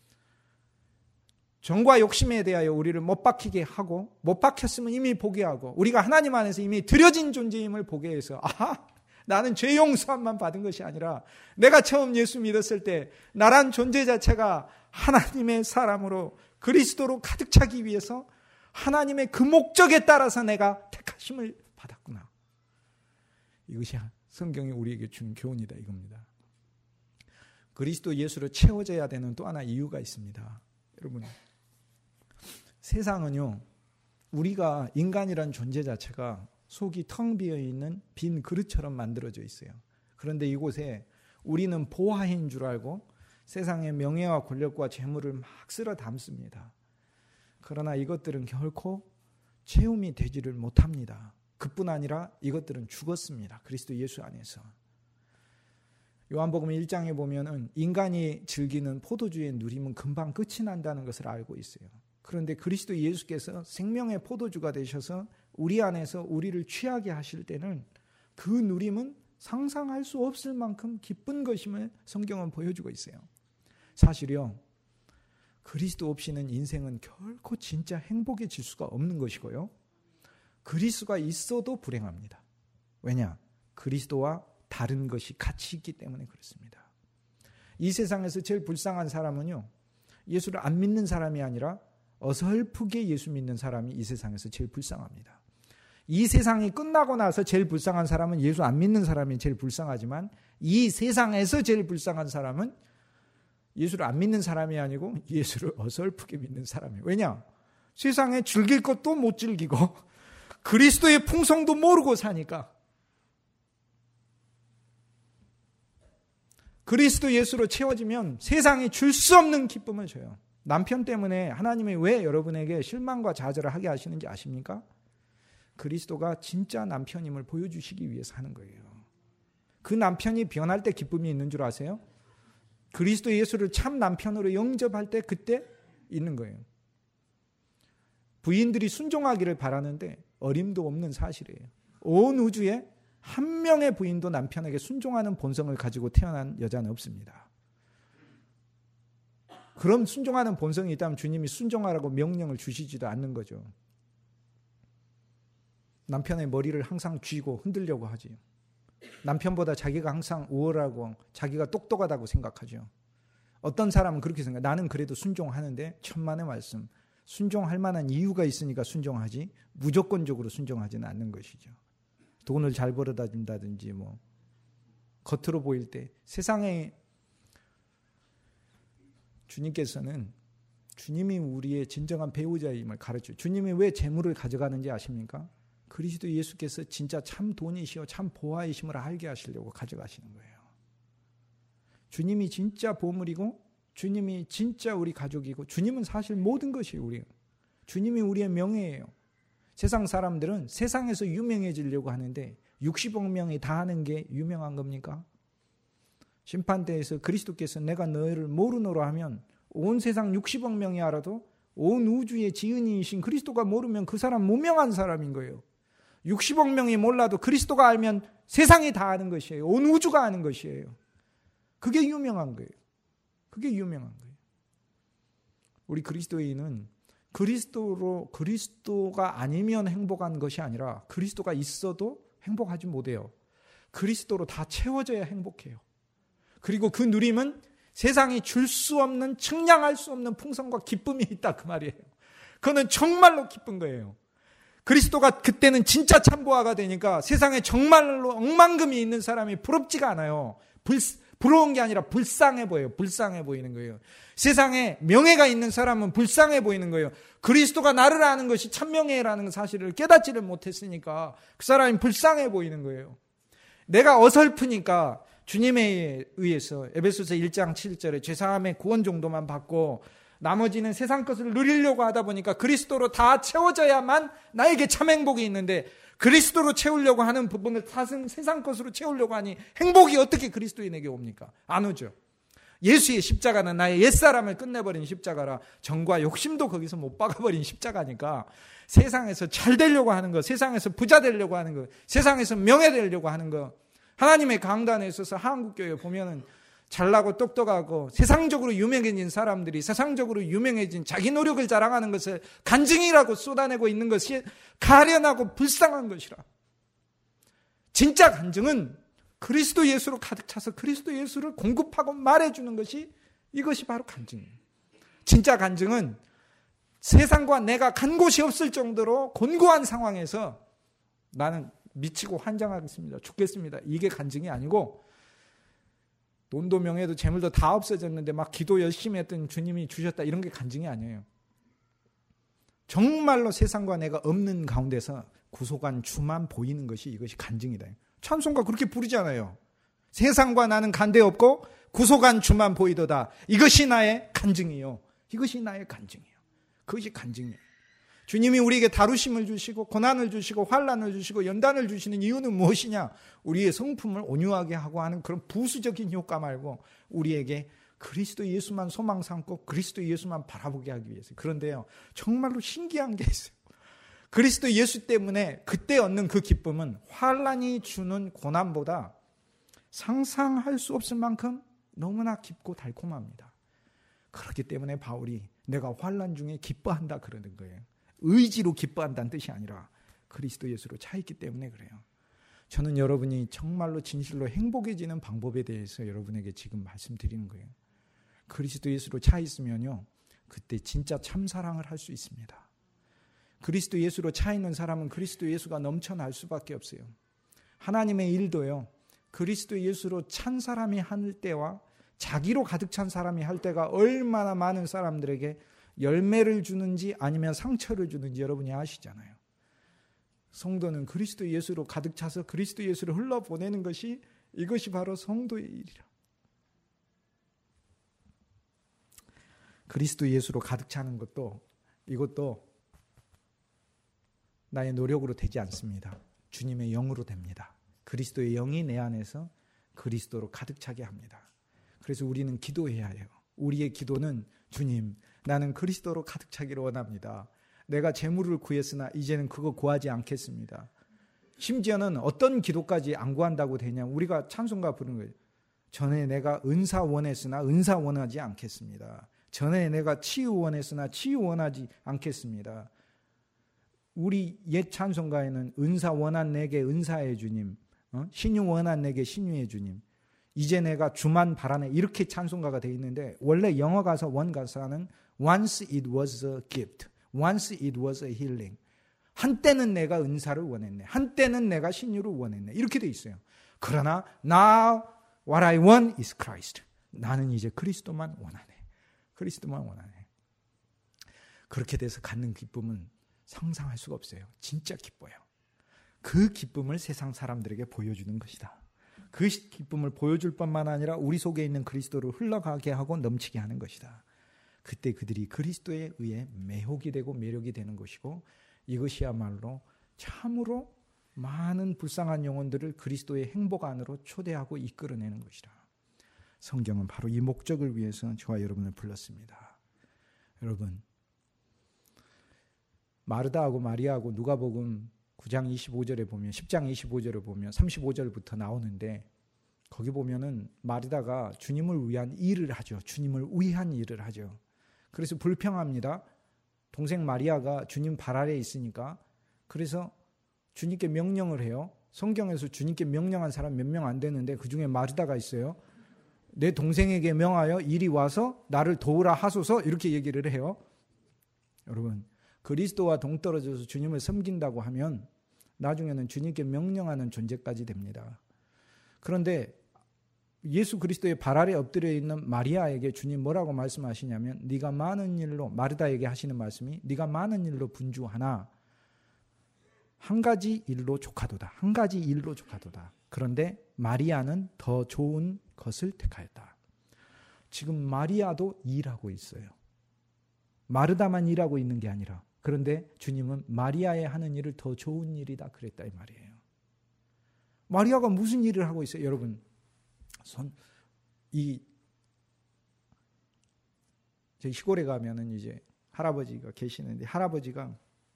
정과 욕심에 대하여 우리를 못 박히게 하고, 못 박혔으면 이미 보게 하고, 우리가 하나님 안에서 이미 드려진 존재임을 보게 해서, 아하, 나는 죄 용서함만 받은 것이 아니라 내가 처음 예수 믿었을 때 나란 존재 자체가 하나님의 사람으로 그리스도로 가득 차기 위해서 하나님의 그 목적에 따라서 내가 택하심을 받았구나. 이것이 성경이 우리에게 준 교훈이다 이겁니다. 그리스도 예수로 채워져야 되는 또 하나 이유가 있습니다. 여러분, 세상은요, 우리가 인간이란 존재 자체가 속이 텅 비어있는 빈 그릇처럼 만들어져 있어요. 그런데 이곳에 우리는 보화인 줄 알고 세상의 명예와 권력과 재물을 막 쓸어 담습니다. 그러나 이것들은 결코 채움이 되지를 못합니다. 그뿐 아니라 이것들은 죽었습니다. 그리스도 예수 안에서. 요한복음 일 장에 보면은 인간이 즐기는 포도주의 누림은 금방 끝이 난다는 것을 알고 있어요. 그런데 그리스도 예수께서 생명의 포도주가 되셔서 우리 안에서 우리를 취하게 하실 때는 그 누림은 상상할 수 없을 만큼 기쁜 것임을 성경은 보여주고 있어요. 사실요, 그리스도 없이는 인생은 결코 진짜 행복해질 수가 없는 것이고요. 그리스도가 있어도 불행합니다. 왜냐? 그리스도와 다른 것이 같이 있기 때문에 그렇습니다. 이 세상에서 제일 불쌍한 사람은요, 예수를 안 믿는 사람이 아니라 어설프게 예수 믿는 사람이 이 세상에서 제일 불쌍합니다. 이 세상이 끝나고 나서 제일 불쌍한 사람은 예수 안 믿는 사람이 제일 불쌍하지만 이 세상에서 제일 불쌍한 사람은 예수를 안 믿는 사람이 아니고 예수를 어설프게 믿는 사람이에요. 왜냐? 세상에 즐길 것도 못 즐기고 그리스도의 풍성도 모르고 사니까. 그리스도 예수로 채워지면 세상이 줄 수 없는 기쁨을 줘요. 남편 때문에 하나님이 왜 여러분에게 실망과 좌절을 하게 하시는지 아십니까? 그리스도가 진짜 남편임을 보여주시기 위해서 하는 거예요. 그 남편이 변할 때 기쁨이 있는 줄 아세요? 그리스도 예수를 참 남편으로 영접할 때 그때 있는 거예요. 부인들이 순종하기를 바라는데 어림도 없는 사실이에요. 온 우주에 한 명의 부인도 남편에게 순종하는 본성을 가지고 태어난 여자는 없습니다. 그럼 순종하는 본성이 있다면 주님이 순종하라고 명령을 주시지도 않는 거죠. 남편의 머리를 항상 쥐고 흔들려고 하지. 남편보다 자기가 항상 우월하고 자기가 똑똑하다고 생각하죠. 어떤 사람은 그렇게 생각해요. 나는 그래도 순종하는데 천만의 말씀. 순종할 만한 이유가 있으니까 순종하지 무조건적으로 순종하지는 않는 것이죠. 돈을 잘 벌어다 준다든지 뭐 겉으로 보일 때 세상에 주님께서는 주님이 우리의 진정한 배우자임을 가르쳐요. 주님이 왜 재물을 가져가는지 아십니까? 그리스도 예수께서 진짜 참 돈이시오 참 보화이심을 알게 하시려고 가져가시는 거예요. 주님이 진짜 보물이고 주님이 진짜 우리 가족이고 주님은 사실 모든 것이 우리예요. 주님이 우리의 명예예요. 세상 사람들은 세상에서 유명해지려고 하는데 육십억 명이 다 하는 게 유명한 겁니까? 심판대에서 그리스도께서 내가 너희를 모르노라 하면 온 세상 육십억 명이 알아도 온 우주의 지은이이신 그리스도가 모르면 그 사람 무명한 사람인 거예요. 육십억 명이 몰라도 그리스도가 알면 세상이 다 아는 것이에요. 온 우주가 아는 것이에요. 그게 유명한 거예요. 그게 유명한 거예요. 우리 그리스도인은 그리스도로 그리스도가 아니면 행복한 것이 아니라 그리스도가 있어도 행복하지 못해요. 그리스도로 다 채워져야 행복해요. 그리고 그 누림은 세상이 줄 수 없는 측량할 수 없는 풍성과 기쁨이 있다 그 말이에요. 그거는 정말로 기쁜 거예요. 그리스도가 그때는 진짜 참보화가 되니까 세상에 정말로 억만금이 있는 사람이 부럽지가 않아요. 불, 부러운 게 아니라 불쌍해 보여요. 불쌍해 보이는 거예요. 세상에 명예가 있는 사람은 불쌍해 보이는 거예요. 그리스도가 나를 아는 것이 참명예라는 사실을 깨닫지를 못했으니까 그 사람이 불쌍해 보이는 거예요. 내가 어설프니까 주님에 의해서 에베소서 일 장 칠 절에 죄사함의 구원 정도만 받고 나머지는 세상 것을 누리려고 하다 보니까 그리스도로 다 채워져야만 나에게 참 행복이 있는데, 그리스도로 채우려고 하는 부분을 다른 세상 것으로 채우려고 하니 행복이 어떻게 그리스도인에게 옵니까? 안 오죠. 예수의 십자가는 나의 옛사람을 끝내버린 십자가라. 정과 욕심도 거기서 못 박아버린 십자가니까 세상에서 잘 되려고 하는 거, 세상에서 부자 되려고 하는 거, 세상에서 명예 되려고 하는 거, 하나님의 강단에 있어서 한국교회 보면은 잘나고 똑똑하고 세상적으로 유명해진 사람들이 세상적으로 유명해진 자기 노력을 자랑하는 것을 간증이라고 쏟아내고 있는 것이 가련하고 불쌍한 것이라. 진짜 간증은 그리스도 예수로 가득 차서 그리스도 예수를 공급하고 말해주는 것이, 이것이 바로 간증이에요. 진짜 간증은 세상과 내가 간 곳이 없을 정도로 곤고한 상황에서 나는 미치고 환장하겠습니다, 죽겠습니다, 이게 간증이 아니고, 돈도 명예도 재물도 다 없어졌는데 막 기도 열심히 했던 주님이 주셨다, 이런 게 간증이 아니에요. 정말로 세상과 내가 없는 가운데서 구속한 주만 보이는 것이, 이것이 간증이다. 찬송가 그렇게 부르잖아요. 세상과 나는 간대 없고 구속한 주만 보이도다. 이것이 나의 간증이요. 이것이 나의 간증이요. 그것이 간증이에요. 주님이 우리에게 다루심을 주시고 고난을 주시고 환난을 주시고 연단을 주시는 이유는 무엇이냐? 우리의 성품을 온유하게 하고 하는 그런 부수적인 효과 말고 우리에게 그리스도 예수만 소망 삼고 그리스도 예수만 바라보게 하기 위해서. 그런데요, 정말로 신기한 게 있어요. 그리스도 예수 때문에 그때 얻는 그 기쁨은 환난이 주는 고난보다 상상할 수 없을 만큼 너무나 깊고 달콤합니다. 그렇기 때문에 바울이 내가 환난 중에 기뻐한다 그러는 거예요. 의지로 기뻐한다는 뜻이 아니라 그리스도 예수로 차있기 때문에 그래요. 저는 여러분이 정말로 진실로 행복해지는 방법에 대해서 여러분에게 지금 말씀드리는 거예요. 그리스도 예수로 차있으면요, 그때 진짜 참사랑을 할 수 있습니다. 그리스도 예수로 차있는 사람은 그리스도 예수가 넘쳐날 수밖에 없어요. 하나님의 일도요, 그리스도 예수로 찬 사람이 할 때와 자기로 가득 찬 사람이 할 때가 얼마나 많은 사람들에게 열매를 주는지 아니면 상처를 주는지 여러분이 아시잖아요. 성도는 그리스도 예수로 가득 차서 그리스도 예수를 흘러보내는 것이, 이것이 바로 성도의 일이라. 그리스도 예수로 가득 차는 것도, 이것도 나의 노력으로 되지 않습니다. 주님의 영으로 됩니다. 그리스도의 영이 내 안에서 그리스도로 가득 차게 합니다. 그래서 우리는 기도해야 해요. 우리의 기도는, 주님, 나는 그리스도로 가득 차기를 원합니다. 내가 재물을 구했으나 이제는 그거 구하지 않겠습니다. 심지어는 어떤 기도까지 안 구한다고 되냐? 우리가 찬송가 부르는 거예요. 전에 내가 은사 원했으나 은사 원하지 않겠습니다. 전에 내가 치유 원했으나 치유 원하지 않겠습니다. 우리 옛 찬송가에는 은사 원한 내게 은사의 주님, 어? 신유 원한 내게 신유의 주님, 이제 내가 주만 바라네, 이렇게 찬송가가 되어 있는데, 원래 영어 가사 원 가사는 Once it was a gift, once it was a healing. 한때는 내가 은사를 원했네, 한때는 내가 신유를 원했네, 이렇게 되어 있어요. 그러나 now what I want is Christ. 나는 이제 그리스도만 원하네, 그리스도만 원하네. 그렇게 돼서 갖는 기쁨은 상상할 수가 없어요. 진짜 기뻐요. 그 기쁨을 세상 사람들에게 보여주는 것이다. 그 기쁨을 보여줄 뿐만 아니라 우리 속에 있는 그리스도를 흘러가게 하고 넘치게 하는 것이다. 그때 그들이 그리스도에 의해 매혹이 되고 매력이 되는 것이고, 이것이야말로 참으로 많은 불쌍한 영혼들을 그리스도의 행복 안으로 초대하고 이끌어내는 것이다. 성경은 바로 이 목적을 위해서 저와 여러분을 불렀습니다. 여러분, 마르다하고 마리아하고 누가복음 구 장 이십오 절에 보면, 십 장 이십오 절에 보면 삼십오 절부터 나오는데, 거기 보면은 마르다가 주님을 위한 일을 하죠. 주님을 위한 일을 하죠. 그래서 불평합니다. 동생 마리아가 주님 발 아래에 있으니까. 그래서 주님께 명령을 해요. 성경에서 주님께 명령한 사람 몇 명 안 되는데 그 중에 마르다가 있어요. 내 동생에게 명하여 이리 와서 나를 도우라 하소서, 이렇게 얘기를 해요. 여러분, 그리스도와 동떨어져서 주님을 섬긴다고 하면 나중에는 주님께 명령하는 존재까지 됩니다. 그런데 예수 그리스도의 발 아래 엎드려 있는 마리아에게 주님 뭐라고 말씀하시냐면, 네가 많은 일로, 마르다에게 하시는 말씀이, 네가 많은 일로 분주하나 한 가지 일로 족하도다. 한 가지 일로 족하도다. 그런데 마리아는 더 좋은 것을 택하였다. 지금 마리아도 일하고 있어요. 마르다만 일하고 있는 게 아니라, 그런데 주님은 마리아의 하는 일을 더 좋은 일이다 그랬다 이 말이에요. 마리아가 무슨 일을 하고 있어요? 여러분, 손, 이, 저희 시골에 가면은 이제 할아버지가 계시는데, 할아버지가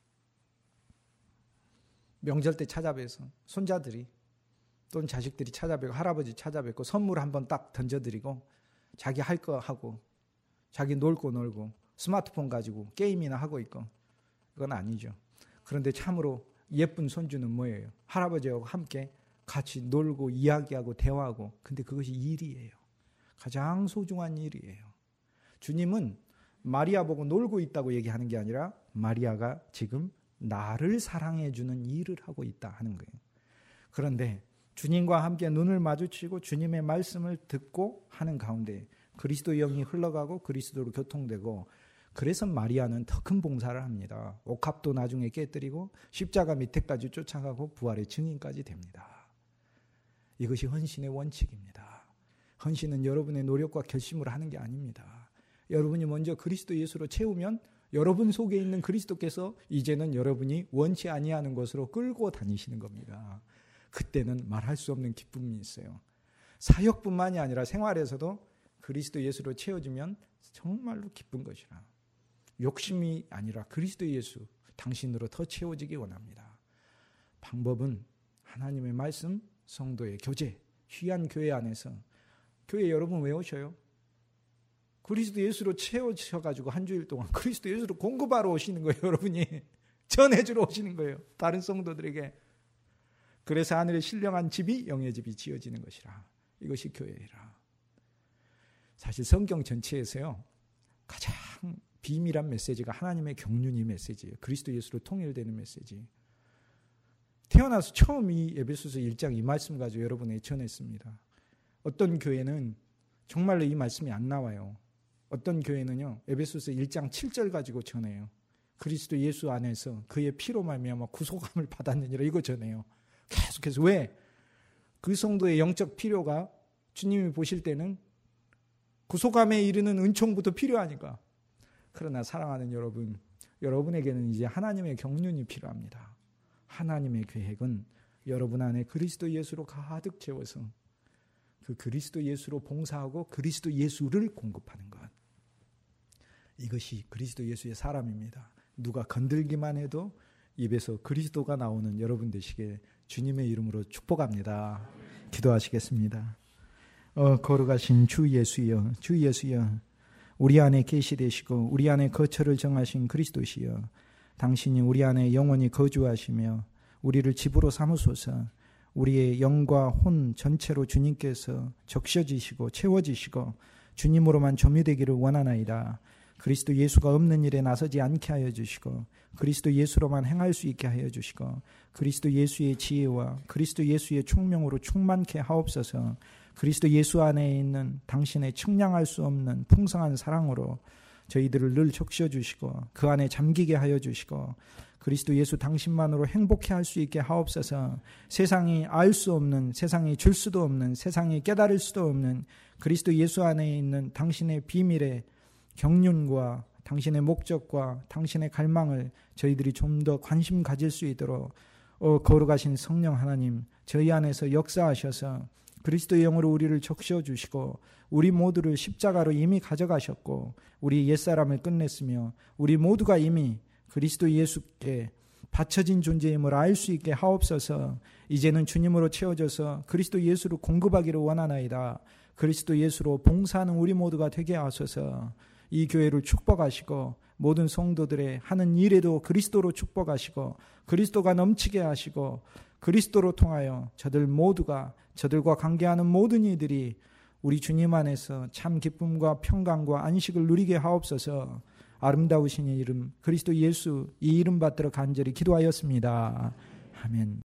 명절 때 찾아뵈서 손자들이 또는 자식들이 찾아뵙고 할아버지 찾아뵙고 선물 한번 딱 던져드리고 자기 할 거 하고 자기 놀고 놀고 스마트폰 가지고 게임이나 하고 있고, 그건 아니죠. 그런데 참으로 예쁜 손주는 뭐예요? 할아버지하고 함께 같이 놀고 이야기하고 대화하고, 근데 그것이 일이에요. 가장 소중한 일이에요. 주님은 마리아 보고 놀고 있다고 얘기하는 게 아니라 마리아가 지금 나를 사랑해 주는 일을 하고 있다 하는 거예요. 그런데 주님과 함께 눈을 마주치고 주님의 말씀을 듣고 하는 가운데 그리스도의 영이 흘러가고 그리스도로 교통되고, 그래서 마리아는 더 큰 봉사를 합니다. 옥합도 나중에 깨뜨리고 십자가 밑에까지 쫓아가고 부활의 증인까지 됩니다. 이것이 헌신의 원칙입니다. 헌신은 여러분의 노력과 결심으로 하는 게 아닙니다. 여러분이 먼저 그리스도 예수로 채우면 여러분 속에 있는 그리스도께서 이제는 여러분이 원치 아니하는 것으로 끌고 다니시는 겁니다. 그때는 말할 수 없는 기쁨이 있어요. 사역뿐만이 아니라 생활에서도 그리스도 예수로 채워지면 정말로 기쁜 것이라. 욕심이 아니라 그리스도 예수 당신으로 더 채워지기 원합니다. 방법은 하나님의 말씀, 성도의 교제, 귀한 교회 안에서. 교회 여러분 왜 오셔요? 그리스도 예수로 채워져가지고 한 주일 동안 그리스도 예수로 공급하러 오시는 거예요. 여러분이 전해주러 오시는 거예요. 다른 성도들에게. 그래서 하늘에 신령한 집이 영의 집이 지어지는 것이라. 이것이 교회라. 사실 성경 전체에서요, 가장 비밀한 메시지가 하나님의 경륜이 메시지예요. 그리스도 예수로 통일되는 메시지. 태어나서 처음 이 에베소서 일 장 이 말씀 가지고 여러분에게 전했습니다. 어떤 교회는 정말로 이 말씀이 안 나와요. 어떤 교회는요, 에베소서 일 장 칠 절 가지고 전해요. 그리스도 예수 안에서 그의 피로 말미암아 구속함을 받았느니라, 이거 전해요. 계속해서. 왜? 그 성도의 영적 필요가 주님이 보실 때는 구속함에 이르는 은총부터 필요하니까. 그러나 사랑하는 여러분, 여러분에게는 이제 하나님의 경륜이 필요합니다. 하나님의 계획은 여러분 안에 그리스도 예수로 가득 채워서 그 그리스도 예수로 봉사하고 그리스도 예수를 공급하는 것. 이것이 그리스도 예수의 사람입니다. 누가 건들기만 해도 입에서 그리스도가 나오는 여러분 되시게 주님의 이름으로 축복합니다. 기도하시겠습니다. 어, 거룩하신 주 예수여, 주 예수여, 우리 안에 계시되시고 우리 안에 거처를 정하신 그리스도시여, 당신이 우리 안에 영원히 거주하시며 우리를 집으로 삼으소서. 우리의 영과 혼 전체로 주님께서 적셔지시고 채워지시고 주님으로만 점유되기를 원하나이다. 그리스도 예수가 없는 일에 나서지 않게 하여 주시고 그리스도 예수로만 행할 수 있게 하여 주시고 그리스도 예수의 지혜와 그리스도 예수의 총명으로 충만케 하옵소서. 그리스도 예수 안에 있는 당신의 측량할 수 없는 풍성한 사랑으로 저희들을 늘 적셔주시고 그 안에 잠기게 하여 주시고 그리스도 예수 당신만으로 행복해 할 수 있게 하옵소서. 세상이 알 수 없는, 세상이 줄 수도 없는, 세상이 깨달을 수도 없는 그리스도 예수 안에 있는 당신의 비밀의 경륜과 당신의 목적과 당신의 갈망을 저희들이 좀 더 관심 가질 수 있도록 어, 거룩하신 성령 하나님, 저희 안에서 역사하셔서 그리스도의 영으로 우리를 적셔주시고 우리 모두를 십자가로 이미 가져가셨고 우리 옛사람을 끝냈으며 우리 모두가 이미 그리스도 예수께 바쳐진 존재임을 알 수 있게 하옵소서. 이제는 주님으로 채워져서 그리스도 예수로 공급하기를 원하나이다. 그리스도 예수로 봉사하는 우리 모두가 되게 하소서. 이 교회를 축복하시고 모든 성도들의 하는 일에도 그리스도로 축복하시고 그리스도가 넘치게 하시고 그리스도로 통하여 저들 모두가 저들과 관계하는 모든 이들이 우리 주님 안에서 참 기쁨과 평강과 안식을 누리게 하옵소서. 아름다우신 이름 그리스도 예수 이 이름 받들어 간절히 기도하였습니다. 아멘.